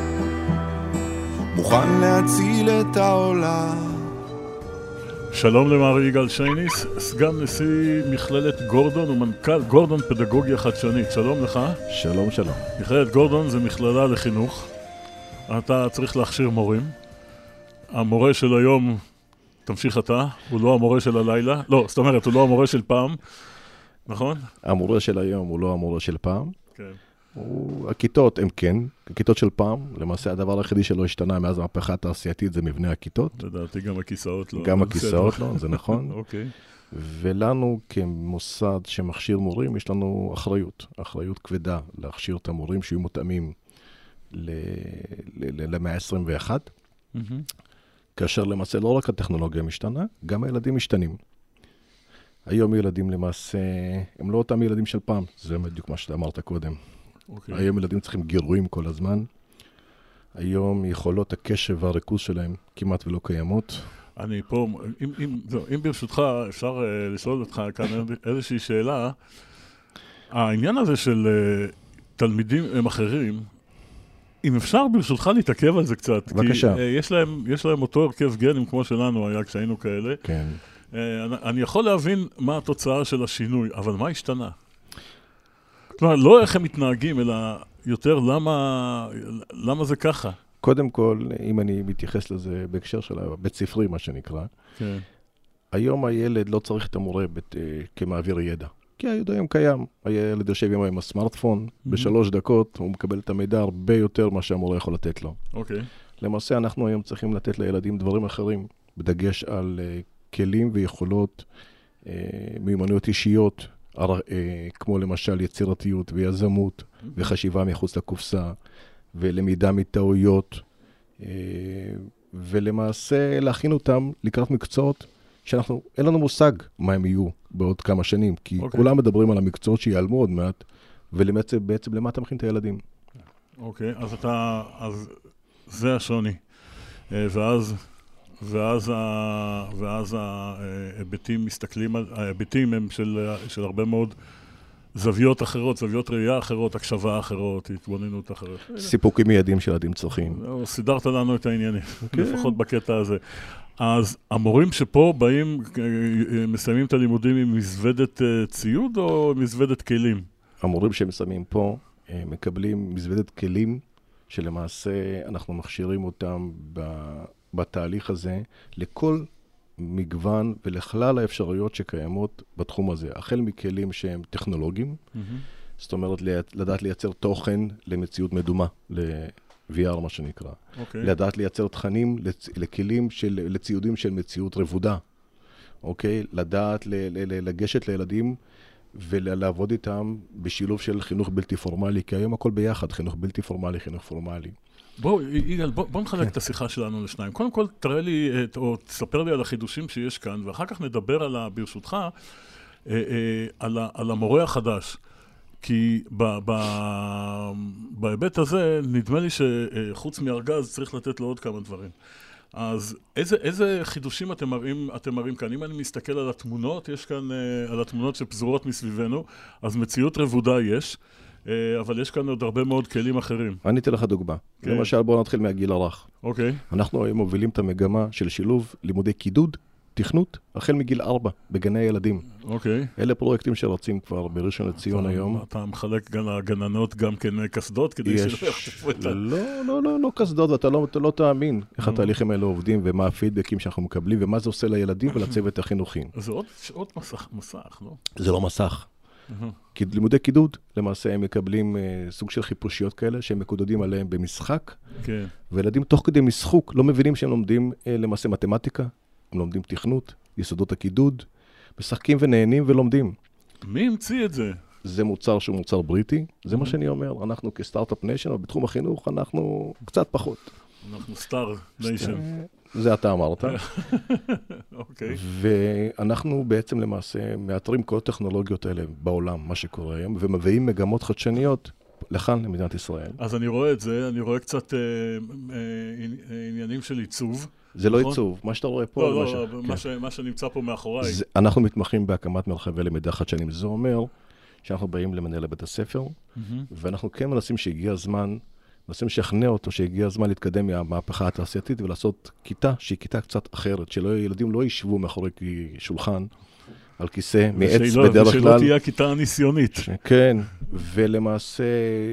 מוכן להציל את העולם. שלום למר יגאל שייניס, סגן נשיא מכללת גורדון ומנכ"ל גורדון פדגוגיה חדשנית. שלום לך. שלום, שלום. מכללת גורדון זה מכללה לחינוך. אתה צריך להכשיר מורים. המורה של היום, תמשיך אתה, הוא לא המורה של הלילה. לא, זאת אומרת, הוא לא המורה של פעם. נכון? המורה של היום הוא לא המורה של פעם. כן. הכיתות הם כן, הכיתות של פעם. למעשה הדבר היחידי שלא השתנה מאז המהפכה התעשייתית זה מבנה הכיתות. לדעתי גם הכיסאות לא. גם הכיסאות לא, זה נכון. אוקיי. ולנו כמוסד שמכשיר מורים, יש לנו אחריות כבדה להכשיר את המורים שיהיו מותאמים למאה ה-21. כאשר למעשה לא רק הטכנולוגיה משתנה, גם הילדים משתנים. היום ילדים למעשה, הם לא אותם ילדים של פעם, זה בדיוק מה שאתה אמרת קודם. Okay. היום ילדים צריכים גירויים כל הזמן. היום יכולות הקשב והריכוז שלהם כמעט ולא קיימות. אני פה, אם ברשותך אפשר לשאול אותך כאן איזושהי שאלה, העניין הזה של תלמידים אחרים, אם אפשר ברשותך להתעכב על זה קצת, בבקשה. כי יש להם אותו הרכב גנים כמו שלנו היה כשהיינו כאלה. כן. אני יכול להבין מה התוצאה של השינוי, אבל מה השתנה? כלומר, לא איך הם מתנהגים, אלא יותר למה זה ככה. קודם כל, אם אני מתייחס לזה בהקשר של הבית ספרי, מה שנקרא, כן. היום הילד לא צריך את המורה כמעביר ידע. כי הידע היום קיים. הילד יושב עם הסמארטפון, ב3 דקות הוא מקבל את המידע הרבה יותר מה שהמורה יכול לתת לו. אוקיי. למעשה אנחנו היום צריכים לתת לילדים דברים אחרים, בדגש על כלים ויכולות, מיומנויות אישיות, כמו למשל יצירתיות ויזמות וחשיבה מחוץ לקופסה ולמידה מטעויות, ולמעשה להכין אותם לקראת מקצועות אין לנו מושג מה הם יהיו בעוד כמה שנים, כי כולם מדברים על המקצועות שיעלמו עוד מעט, ובעצם למה אתה מכין את הילדים. אוקיי, אז זה השוני. ואז ההיבטים מסתכלים, ההיבטים הם של הרבה מאוד זוויות אחרות, זוויות ראייה אחרות, הקשבה אחרות, התבוננות אחרת. סיפוקים מיידיים של ילדים צרכים. סידרת לנו את העניינים, לפחות בקטע הזה. אז המורים שפה באים, מסיימים את הלימודים עם מזוודת ציוד או מזוודת כלים? המורים שמסיימים פה מקבלים מזוודת כלים, שלמעשה אנחנו מכשירים אותם בתהליך הזה לכל מגוון ולכלל האפשרויות שקיימות בתחום הזה. החל מכלים שהם טכנולוגיים, זאת אומרת לדעת לייצר תוכן למציאות מדומה, ל-VR מה שנקרא. לדעת לייצר תכנים לכלים לציודים של מציאות רבודה. לדעת לגשת לילדים ולעבוד איתם בשילוב של חינוך בלתי פורמלי, כי היום הכל ביחד, חינוך בלתי פורמלי, חינוך פורמלי. יגאל, בוא נחלק את השיחה שלנו לשניים. קודם כל, תראה לי, או תספר לי על החידושים שיש כאן, ואחר כך נדבר ברשותך, על המורה החדש. כי בהיבט הזה, נדמה לי שחוץ מארגז צריך לתת לו עוד כמה דברים. אז איזה חידושים אתם מראים כאן? אם אני מסתכל על התמונות, יש כאן, על התמונות שפזורות מסביבנו, אז מציאות רבודה יש, אבל יש כאן עוד הרבה מאוד כלים אחרים. אני אתן לך דוגמה. למשל, בואו נתחיל מהגיל הרך. אוקיי. אנחנו היום מובילים את המגמה של שילוב לימודי קידוד, תכנות, החל מגיל 4, בגני הילדים. אוקיי. אלה פרויקטים שרצים כבר בראשון לציון היום. אתה מחלק גם הגננות גם כן קסדות, כדי שלא יחטפו את ה... לא קסדות, ואתה לא תאמין איך התהליכים האלה עובדים, ומה הפידבקים שאנחנו מקבלים, ומה זה עושה לילדים ולצוות החינוכיים. זה עוד מסך, לא? זה לא מסך. כי לימודי קידוד, למעשה הם מקבלים סוג של חיפושיות כאלה, שהם מקודדים עליהם במשחק, וילדים תוך כדי משחוק לא מבינים שהם לומדים למעשה מתמטיקה, הם לומדים תכנות, יסודות הקידוד, משחקים ונהנים ולומדים. מי המציא את זה? זה מוצר שהוא מוצר בריטי, זה מה שאני אומר. אנחנו כסטארט-אפ ניישן, אבל בתחום החינוך אנחנו קצת פחות. אנחנו סטאר ניישן. זה אתה אמרת. אוקיי. ואנחנו בעצם למעשה מאתרים כל הטכנולוגיות האלה בעולם, מה שקורה היום, ומביאים מגמות חדשניות לכאן, למדינת ישראל. אז אני רואה את זה, אני רואה קצת עניינים של עיצוב. זה לא עיצוב, מה שאתה רואה פה... לא, מה שנמצא פה מאחוריי. אנחנו מתמחים בהקמת מרחבי למידה חדשניים. זה אומר שאנחנו באים למנהל לבית הספר, ואנחנו כן מנסים שהגיע הזמן, מנסים לשכנע אותו שהגיע הזמן להתקדם מהמהפכה התעשייתית ולעשות כיתה שהיא כיתה קצת אחרת, שילדים לא יישבו מאחורי שולחן, על כיסא, מעץ בדרך כלל. ושלא תהיה הכיתה הניסיונית. כן, ולמעשה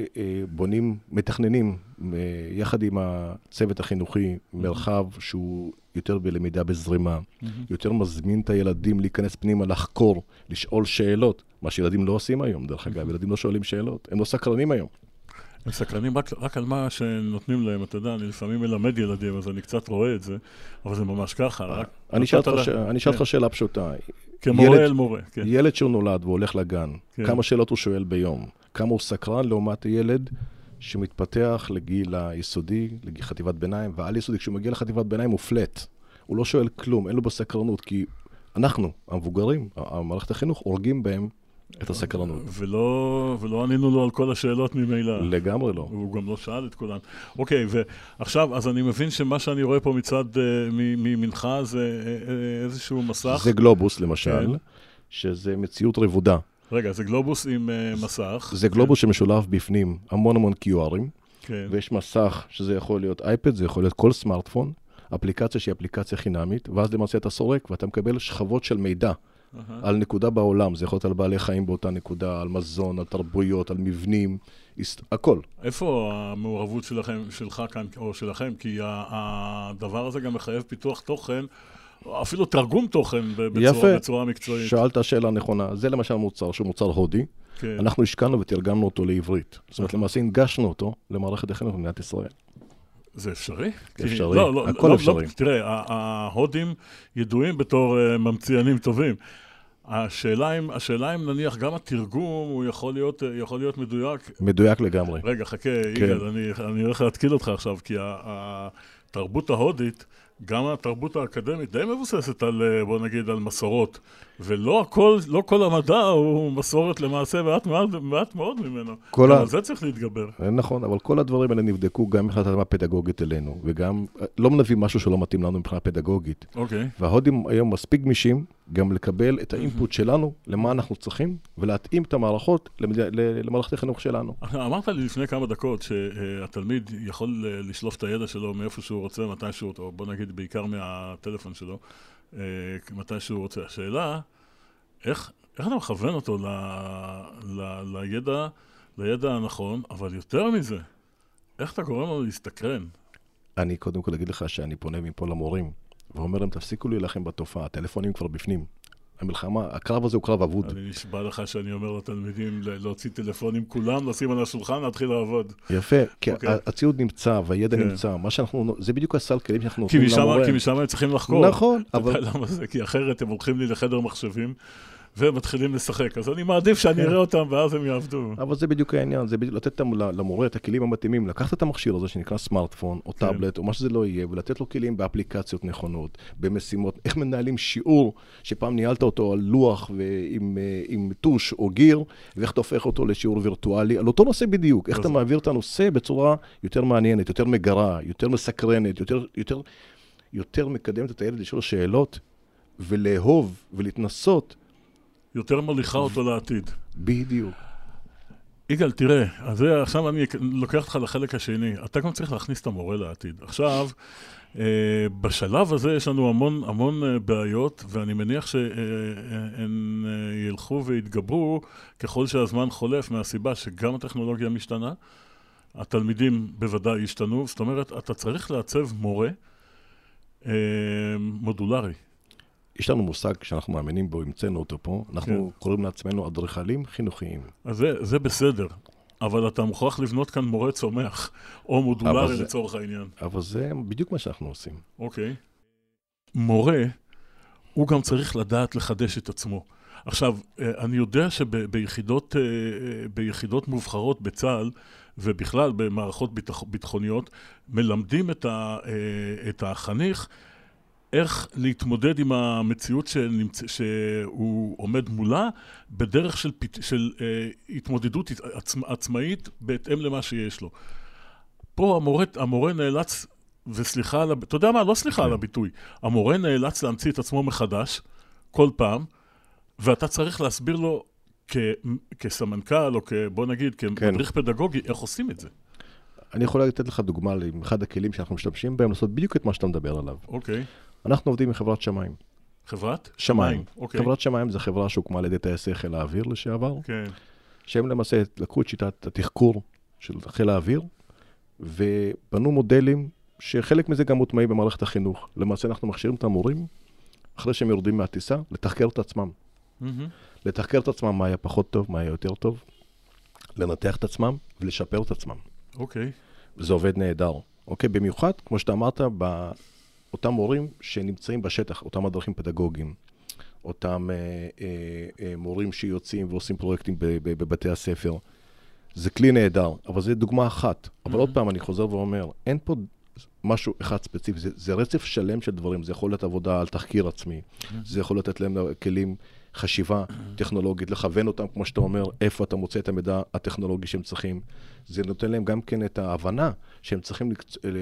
מתכננים יחד עם הצוות החינוכי מרחב שהוא יותר בלמידה בזרימה, יותר מזמין את הילדים להיכנס פנימה, לחקור, לשאול שאלות, מה שילדים לא עושים היום, דרך אגב, ילדים לא שואלים שאלות, הם לא סקרנים היום. הם סקרנים רק על מה שנותנים להם, אתה יודע, אני לפעמים מלמד ילדים, אז אני קצת רואה את זה, אבל זה ממש ככה. אני אשאל אותך שאלה פשוטה. כמורה אל מורה, כן. ילד שהוא נולד והולך לגן, כמה שאלות הוא שואל ביום? כמה הוא סקרן לעומת ילד שמתפתח לגיל היסודי, לגיל חטיבת ביניים, ועל יסודי, כשהוא מגיע לחטיבת ביניים הוא פלט. הוא לא שואל כלום, אין לו בסקרנות, כי אנחנו, המבוגרים, המערכת החינוך, הורגים בהם את הסקרנות. ולא ענינו לו על כל השאלות ממילא. לגמרי לא. הוא גם לא שאל את כולן. אוקיי, ועכשיו, אז אני מבין שמה שאני רואה פה מצד ממנך זה איזשהו מסך. זה גלובוס למשל, שזה מציאות רבודה. רגע, זה גלובוס עם מסך. זה גלובוס שמשולב בפנים המון QR'ים, ויש מסך שזה יכול להיות אייפד, זה יכול להיות כל סמארטפון, אפליקציה שהיא אפליקציה חינמית, ואז למעשה אתה סורק ואתה מקבל שכבות של מידע. על נקודה בעולם, זה יכול להיות על בעלי חיים באותה נקודה, על מזון, על תרבויות, על מבנים, הכל. איפה המעורבות שלך כאן, או שלכם? כי הדבר הזה גם מחייב פיתוח תוכן, אפילו תרגום תוכן בצורה מקצועית. שאלת שאלה נכונה. זה למשל מוצר, שהוא מוצר הודי. אנחנו השקענו ותרגמנו אותו לעברית. זאת אומרת, למעשה הנגשנו אותו למערכת החינוך במדינת ישראל. זה אפשרי? אפשרי, הכל אפשרי. תראה, ההודים ידועים בתור ממציאנים טובים. השאלה אם נניח גם התרגום הוא יכול להיות מדויק. מדויק לגמרי. רגע, חכה, יגאל, אני הולך להתקיל אותך עכשיו, כי התרבות ההודית גם התרבות האקדמית די מבוססת על, בוא נגיד, על מסורות. ולא הכל, לא כל המדע הוא מסורת למעשה, מעט מאוד ממנו. גם על זה צריך להתגבר. נכון, אבל כל הדברים האלה נבדקו גם מבחינת התאמה פדגוגית אלינו, וגם לא מנביא משהו שלא מתאים לנו מבחינה פדגוגית. אוקיי. וההודים היום מספיק גמישים גם לקבל את האינפוט שלנו, למה אנחנו צריכים, ולהתאים את המערכות למערכת החינוך שלנו. אמרת לי לפני כמה דקות שהתלמיד יכול לשלוף את הידע שלו מאיפה שהוא רוצה, מתי שהוא, או בוא נגיד בעיקר מהטלפון שלו, מתי שהוא רוצה. השאלה, איך אתה מכוון אותו לידע הנכון, אבל יותר מזה, איך אתה גורם לו להסתקרן? אני קודם כל אגיד לך שאני פונה מפה למורים, ואומר להם, תפסיקו להילחם בתופעה, הטלפונים כבר בפנים. המלחמה, הקרב הזה הוא קרב אבוד. אני נשבע לך שאני אומר לתלמידים להוציא טלפונים כולם, לשים על השולחן, להתחיל לעבוד. יפה, כי הציוד נמצא והידע נמצא, מה שאנחנו, זה בדיוק הסל כלים שאנחנו נותנים למורה. כי משם הם צריכים לחקור. נכון. אתה יודע למה זה? כי אחרת הם הולכים לי לחדר מחשבים, והם מתחילים לשחק. אז אני מעדיף שאני אראה אותם, ואז הם יעבדו. אבל זה בדיוק העניין, זה בדיוק לתת למורה את הכלים המתאימים, לקחת את המכשיר הזה שנקרא סמארטפון, או טאבלט, או מה שזה לא יהיה, ולתת לו כלים באפליקציות נכונות, במשימות, איך מנהלים שיעור, שפעם ניהלת אותו על לוח עם טוש או גיר, ואיך אתה הופך אותו לשיעור וירטואלי, על אותו נושא בדיוק, איך אתה מעביר את הנושא בצורה יותר מעניינת, יותר מגרה, יותר מסקרנת, יותר מקדמת את הילד לשאול שאלות, ולאהוב ולהתנסות, יותר מוליכה אותו לעתיד. בדיוק. יגאל, תראה, אז עכשיו אני לוקח אותך לחלק השני. אתה גם צריך להכניס את המורה לעתיד. עכשיו, בשלב הזה יש לנו המון בעיות, ואני מניח שהן ילכו ויתגברו ככל שהזמן חולף, מהסיבה שגם הטכנולוגיה משתנה, התלמידים בוודאי ישתנו, זאת אומרת, אתה צריך לעצב מורה מודולרי. יש לנו מושג שאנחנו מאמינים בו, המצאנו אותו פה, אנחנו קוראים לעצמנו אדריכלים חינוכיים. אז זה בסדר, אבל אתה מוכרח לבנות כאן מורה צומח, או מודולרי לצורך העניין. אבל זה בדיוק מה שאנחנו עושים. אוקיי. מורה, הוא גם צריך לדעת לחדש את עצמו. עכשיו, אני יודע שביחידות מובחרות בצה"ל, ובכלל במערכות ביטחוניות, מלמדים את החניך, איך להתמודד עם המציאות שהוא עומד מולה, בדרך של התמודדות עצמאית בהתאם למה שיש לו. פה המורה נאלץ, וסליחה, אתה יודע מה? לא סליחה על הביטוי. המורה נאלץ להמציא את עצמו מחדש, כל פעם, ואתה צריך להסביר לו כסמנכ"ל, או בוא נגיד, כמדריך פדגוגי, איך עושים את זה. אני יכול לתת לך דוגמה לאחד הכלים שאנחנו משתמשים בהם, לעשות בדיוק את מה שאתה מדבר עליו. אוקיי. אנחנו עובדים עם חברת שמיים. חברת? שמיים. אוקיי. חברת שמיים זה חברה שהוקמה על ידי טייסי חיל האוויר לשעבר. כן. שהם למעשה לקחו את שיטת התחקור של חיל האוויר, ובנו מודלים שחלק מזה גם מוטמעים במערכת החינוך. למעשה אנחנו מכשירים את המורים, אחרי שהם יורדים מהטיסה, לתחקר את עצמם. לתחקר את עצמם מה היה פחות טוב, מה היה יותר טוב, לנתח את עצמם ולשפר את עצמם. אוקיי. וזה עובד נהדר. אוקיי, במיוחד, כמו שאתה אמרת, אותם מורים שנמצאים בשטח, אותם מדריכים פדגוגיים, אותם מורים שיוצאים ועושים פרויקטים בבתי הספר. זה כלי נהדר, אבל זה דוגמה אחת. אבל עוד פעם אני חוזר ואומר, אין פה משהו אחד ספציפי, זה רצף שלם של דברים, זה יכול להיות עבודה על תחקיר עצמי, זה יכול לתת להם כלים חשיבה טכנולוגית, לכוון אותם, כמו שאתה אומר, איפה אתה מוצא את המידע הטכנולוגי שהם צריכים. זה נותן להם גם כן את ההבנה שהם צריכים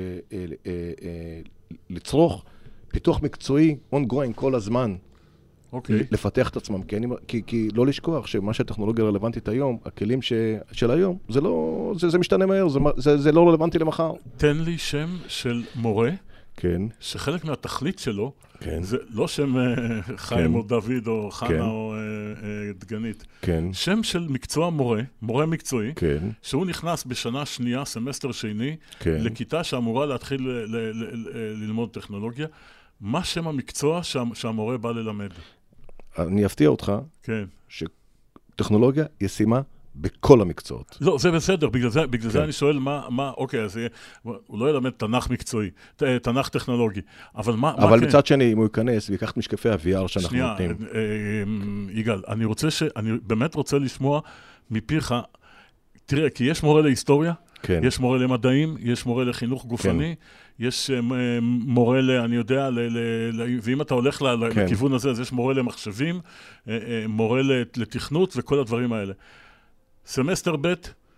לצרוך פיתוח מקצועי, ongoing כל הזמן, לפתח את עצמם. כי לא לשכוח שמה שהטכנולוגיה רלוונטית היום, הכלים של היום, זה משתנה מהר, זה לא רלוונטי למחר. תן לי שם של מורה, כן. שחלק מהתכלית שלו, כן. זה לא שם חיים או דוד או חנה או דגנית. כן. שם של מקצוע מורה מקצועי, כן. שהוא נכנס בשנה שנייה, סמסטר שני, כן. לכיתה שאמורה להתחיל ללמוד טכנולוגיה. מה שם המקצוע שהמורה בא ללמד? אני אפתיע אותך, כן. שטכנולוגיה ישימה בכל המקצועות. לא, זה בסדר, בגלל זה אני שואל אוקיי, אז הוא לא ילמד תנ"ך מקצועי, תנ"ך טכנולוגי, אבל מה כן? אבל מצד שני, אם הוא ייכנס ויקח את משקפי ה-VR שאנחנו נותנים. יגאל, אני באמת רוצה לשמוע מפיך, תראה, כי יש מורה להיסטוריה, כן. יש מורה למדעים, יש מורה לחינוך גופני, יש מורה, אני יודע, ואם אתה הולך לכיוון הזה, אז יש מורה למחשבים, מורה לתכנות וכל הדברים האלה. סמסטר ב',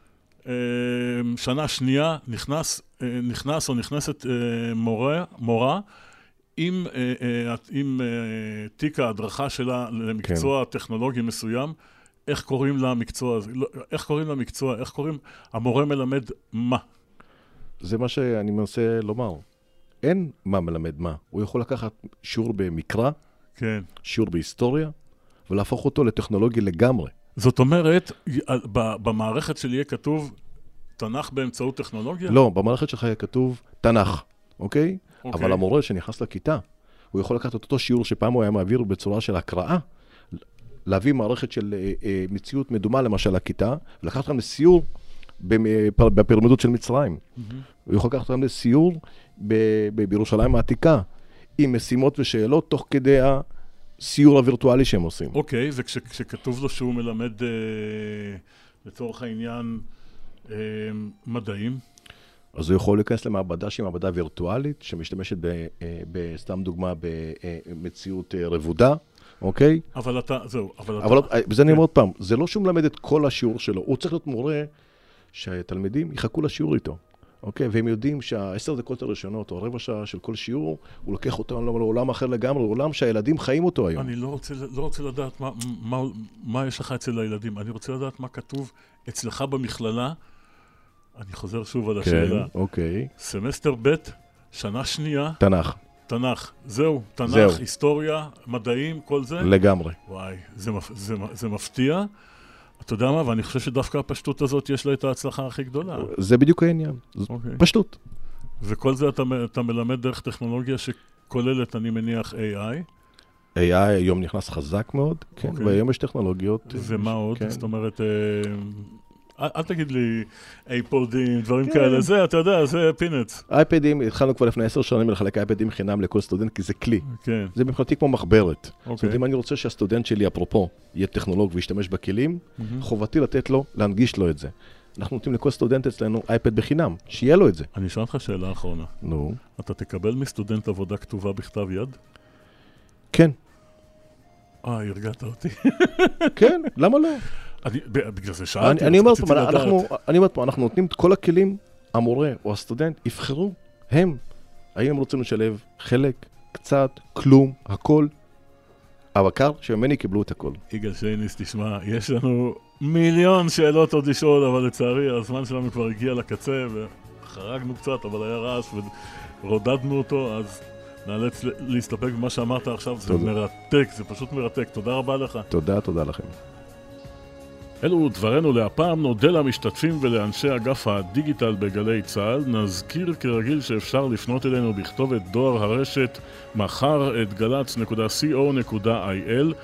שנה שנייה, נכנס או נכנסת מורה, עם תיק ההדרכה שלה למקצוע טכנולוגי מסוים, איך קוראים למקצוע הזה? איך קוראים למקצוע? איך קוראים? המורה מלמד מה? זה מה שאני מנסה לומר. אין מה מלמד מה. הוא יכול לקחת שיעור במקרא, כן. שיעור בהיסטוריה, ולהפוך אותו לטכנולוגי לגמרי. זאת אומרת, במערכת שלי יהיה כתוב תנ"ך באמצעות טכנולוגיה? לא, במערכת שלך יהיה כתוב תנ"ך, אוקיי? אבל המורה שנכנס לכיתה, הוא יכול לקחת את אותו שיעור שפעם הוא היה מעביר בצורה של הקראה, להביא מערכת של מציאות מדומה למשל לכיתה, ולקחת אותם לסיור בפירמידות של מצרים. הוא יכול לקחת אותם לסיור בירושלים העתיקה, עם משימות ושאלות תוך כדי הסיור הווירטואלי שהם עושים. אוקיי, וכשכתוב לו שהוא מלמד לצורך העניין מדעים? אז הוא יכול להיכנס למעבדה שהיא מעבדה וירטואלית, שמשתמשת בסתם דוגמה במציאות רבודה, אוקיי? אבל אתה, זהו, וזה אני אומר עוד פעם, זה לא שהוא מלמד את כל השיעור שלו, הוא צריך להיות מורה שהתלמידים יחכו לשיעור איתו, אוקיי? והם יודעים שה10 דקות הראשונות, או רבע שעה של כל שיעור, הוא לוקח אותם לעולם אחר לגמרי, עולם שהילדים חיים אותו היום. אני לא רוצה לדעת מה יש לך אצל הילדים, אני רוצה לדעת מה כתוב אצלך במכללה. אני חוזר שוב על השאלה. כן, אוקיי. סמסטר ב', שנה שנייה. תנ"ך. זהו, תנ"ך, היסטוריה, מדעים, כל זה. לגמרי. וואי, זה מפתיע. אתה יודע מה? ואני חושב שדווקא הפשטות הזאת יש לה את ההצלחה הכי גדולה. זה בדיוק העניין. פשטות. וכל זה אתה מלמד דרך טכנולוגיה שכוללת, אני מניח, AI. AI היום נכנס חזק מאוד, כן, והיום יש טכנולוגיות. ומה עוד? זאת אומרת, אל תגיד לי אייפודים, דברים כאלה, זה, אתה יודע, זה פינץ. אייפדים, התחלנו כבר לפני 10 שנים לחלק אייפדים חינם לכל סטודנט, כי זה כלי. זה מבחינתי כמו מחברת. זאת אומרת, אם אני רוצה שהסטודנט שלי, אפרופו, יהיה טכנולוג וישתמש בכלים, חובתי לתת לו, להנגיש לו את זה. אנחנו נותנים לכל סטודנט אצלנו אייפד בחינם, שיהיה לו את זה. אני אשאל אותך שאלה אחרונה. נו. אתה תקבל מסטודנט עבודה כתובה בכתב יד? כן. הרגעת אותי. כן, למה לא? בגלל זה שאלתי, אני אומר פה, אנחנו נותנים את כל הכלים, המורה או הסטודנט, יבחרו הם. האם הם רוצים לשלב חלק, קצת, כלום, הכל, העיקר שממני קיבלו את הכל. יגאל שייניס, תשמע, יש לנו מיליון שאלות עוד לשאול, אבל לצערי הזמן שלנו כבר הגיע לקצה, וחרגנו קצת, אבל היה רעש ורודדנו אותו, אז נאלץ להסתפק במה שאמרת עכשיו, זה מרתק, זה פשוט מרתק. תודה רבה לך. תודה לכם. אלו דברנו להפעם, נודה למשתתפים ולאנשי אגף הדיגיטל בגלי צה"ל. נזכיר כרגיל שאפשר לפנות אלינו בכתובת דואר הרשת מחר@galats.co.il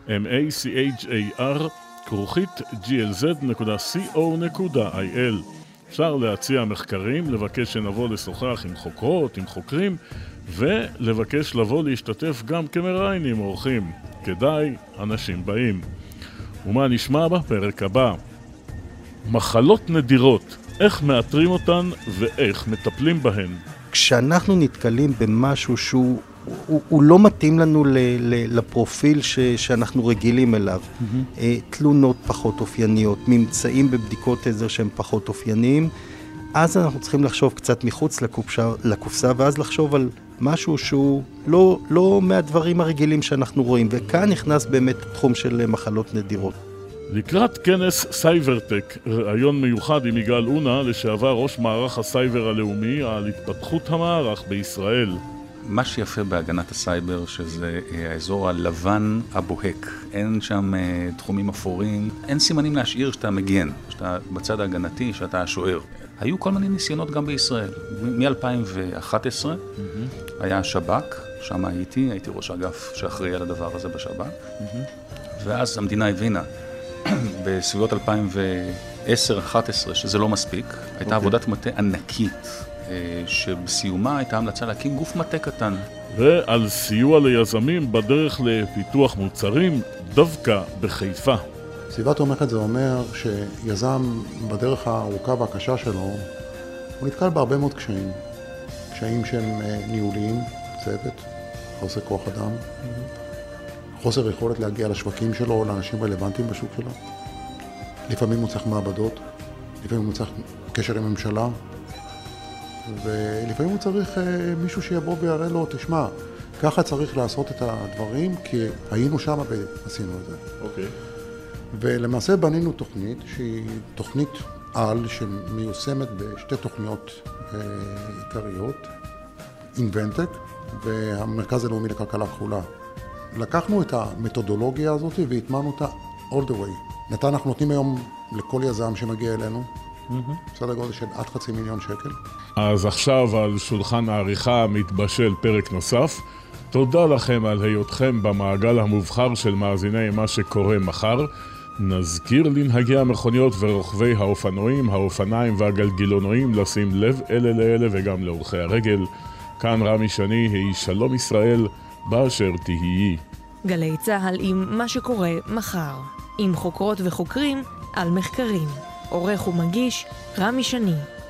machar@glz.co.il. אפשר להציע מחקרים, לבקש שנבוא לשוחח עם חוקרות, עם חוקרים, ולבקש לבוא להשתתף גם כמראיינים אורחים. כדאי, אנשים באים. ומה נשמע בפרק הבא? מחלות נדירות, איך מאתרים אותן ואיך מטפלים בהן. כשאנחנו נתקלים במשהו שהוא לא מתאים לנו לפרופיל שאנחנו רגילים אליו, תלונות פחות אופייניות, ממצאים בבדיקות עזר שהם פחות אופייניים, אז אנחנו צריכים לחשוב קצת מחוץ לקופסה, ואז לחשוב על משהו שהוא לא מהדברים הרגילים שאנחנו רואים, וכאן נכנס באמת תחום של מחלות נדירות. לקראת כנס סייברטק, ראיון מיוחד עם יגאל אונה, לשעבר ראש מערך הסייבר הלאומי, על התפתחות המערך בישראל. מה שיפה בהגנת הסייבר, שזה האזור הלבן הבוהק. אין שם תחומים אפורים, אין סימנים להשאיר שאתה מגן, שאתה בצד ההגנתי, שאתה השוער. היו כל מיני ניסיונות גם בישראל. מ-2011 היה השב"כ, שם הייתי ראש אגף שאחראי על הדבר הזה בשב"כ. ואז המדינה הבינה, בסביבות 2010-2011, שזה לא מספיק. הייתה עבודת מטה ענקית, שבסיומה הייתה המלצה להקים גוף מטה קטן. ועל סיוע ליזמים בדרך לפיתוח מוצרים, דווקא בחיפה. סביבה תומכת זה אומר שיזם בדרך הארוכה והקשה שלו, הוא נתקל בהרבה מאוד קשיים. קשיים שהם ניהוליים, צוות, חוסר כוח אדם, חוסר יכולת להגיע לשווקים שלו או לאנשים רלוונטיים בשוק שלו. לפעמים הוא צריך מעבדות, לפעמים הוא צריך קשר עם ממשלה, ולפעמים הוא צריך מישהו שיבוא ויראה לו, תשמע, ככה צריך לעשות את הדברים, כי היינו שם ועשינו את זה. אוקיי. ולמעשה בנינו תוכנית שהיא תוכנית על שמיושמת בשתי תוכניות עיקריות, אינבנטק והמרכז הלאומי לכלכלה כחולה. לקחנו את המתודולוגיה הזאת והטמענו אותה all the way. אנחנו נותנים היום לכל יזם שמגיע אלינו, בסדר גודל של עד 500,000 שקל. אז עכשיו על שולחן העריכה מתבשל פרק נוסף. תודה לכם על היותכם במעגל המובחר של מאזיני מה שקורה מחר. נזכיר לנהגי המכוניות ורוכבי האופנועים, האופניים והגלגילונועים לשים לב אלה לאלה וגם להולכי הרגל. כאן רמי שני, היא שלום ישראל באשר תהיי. גלי צהל עם מה שקורה מחר, עם חוקרות וחוקרים על מחקרים. עורך ומגיש רמי שני.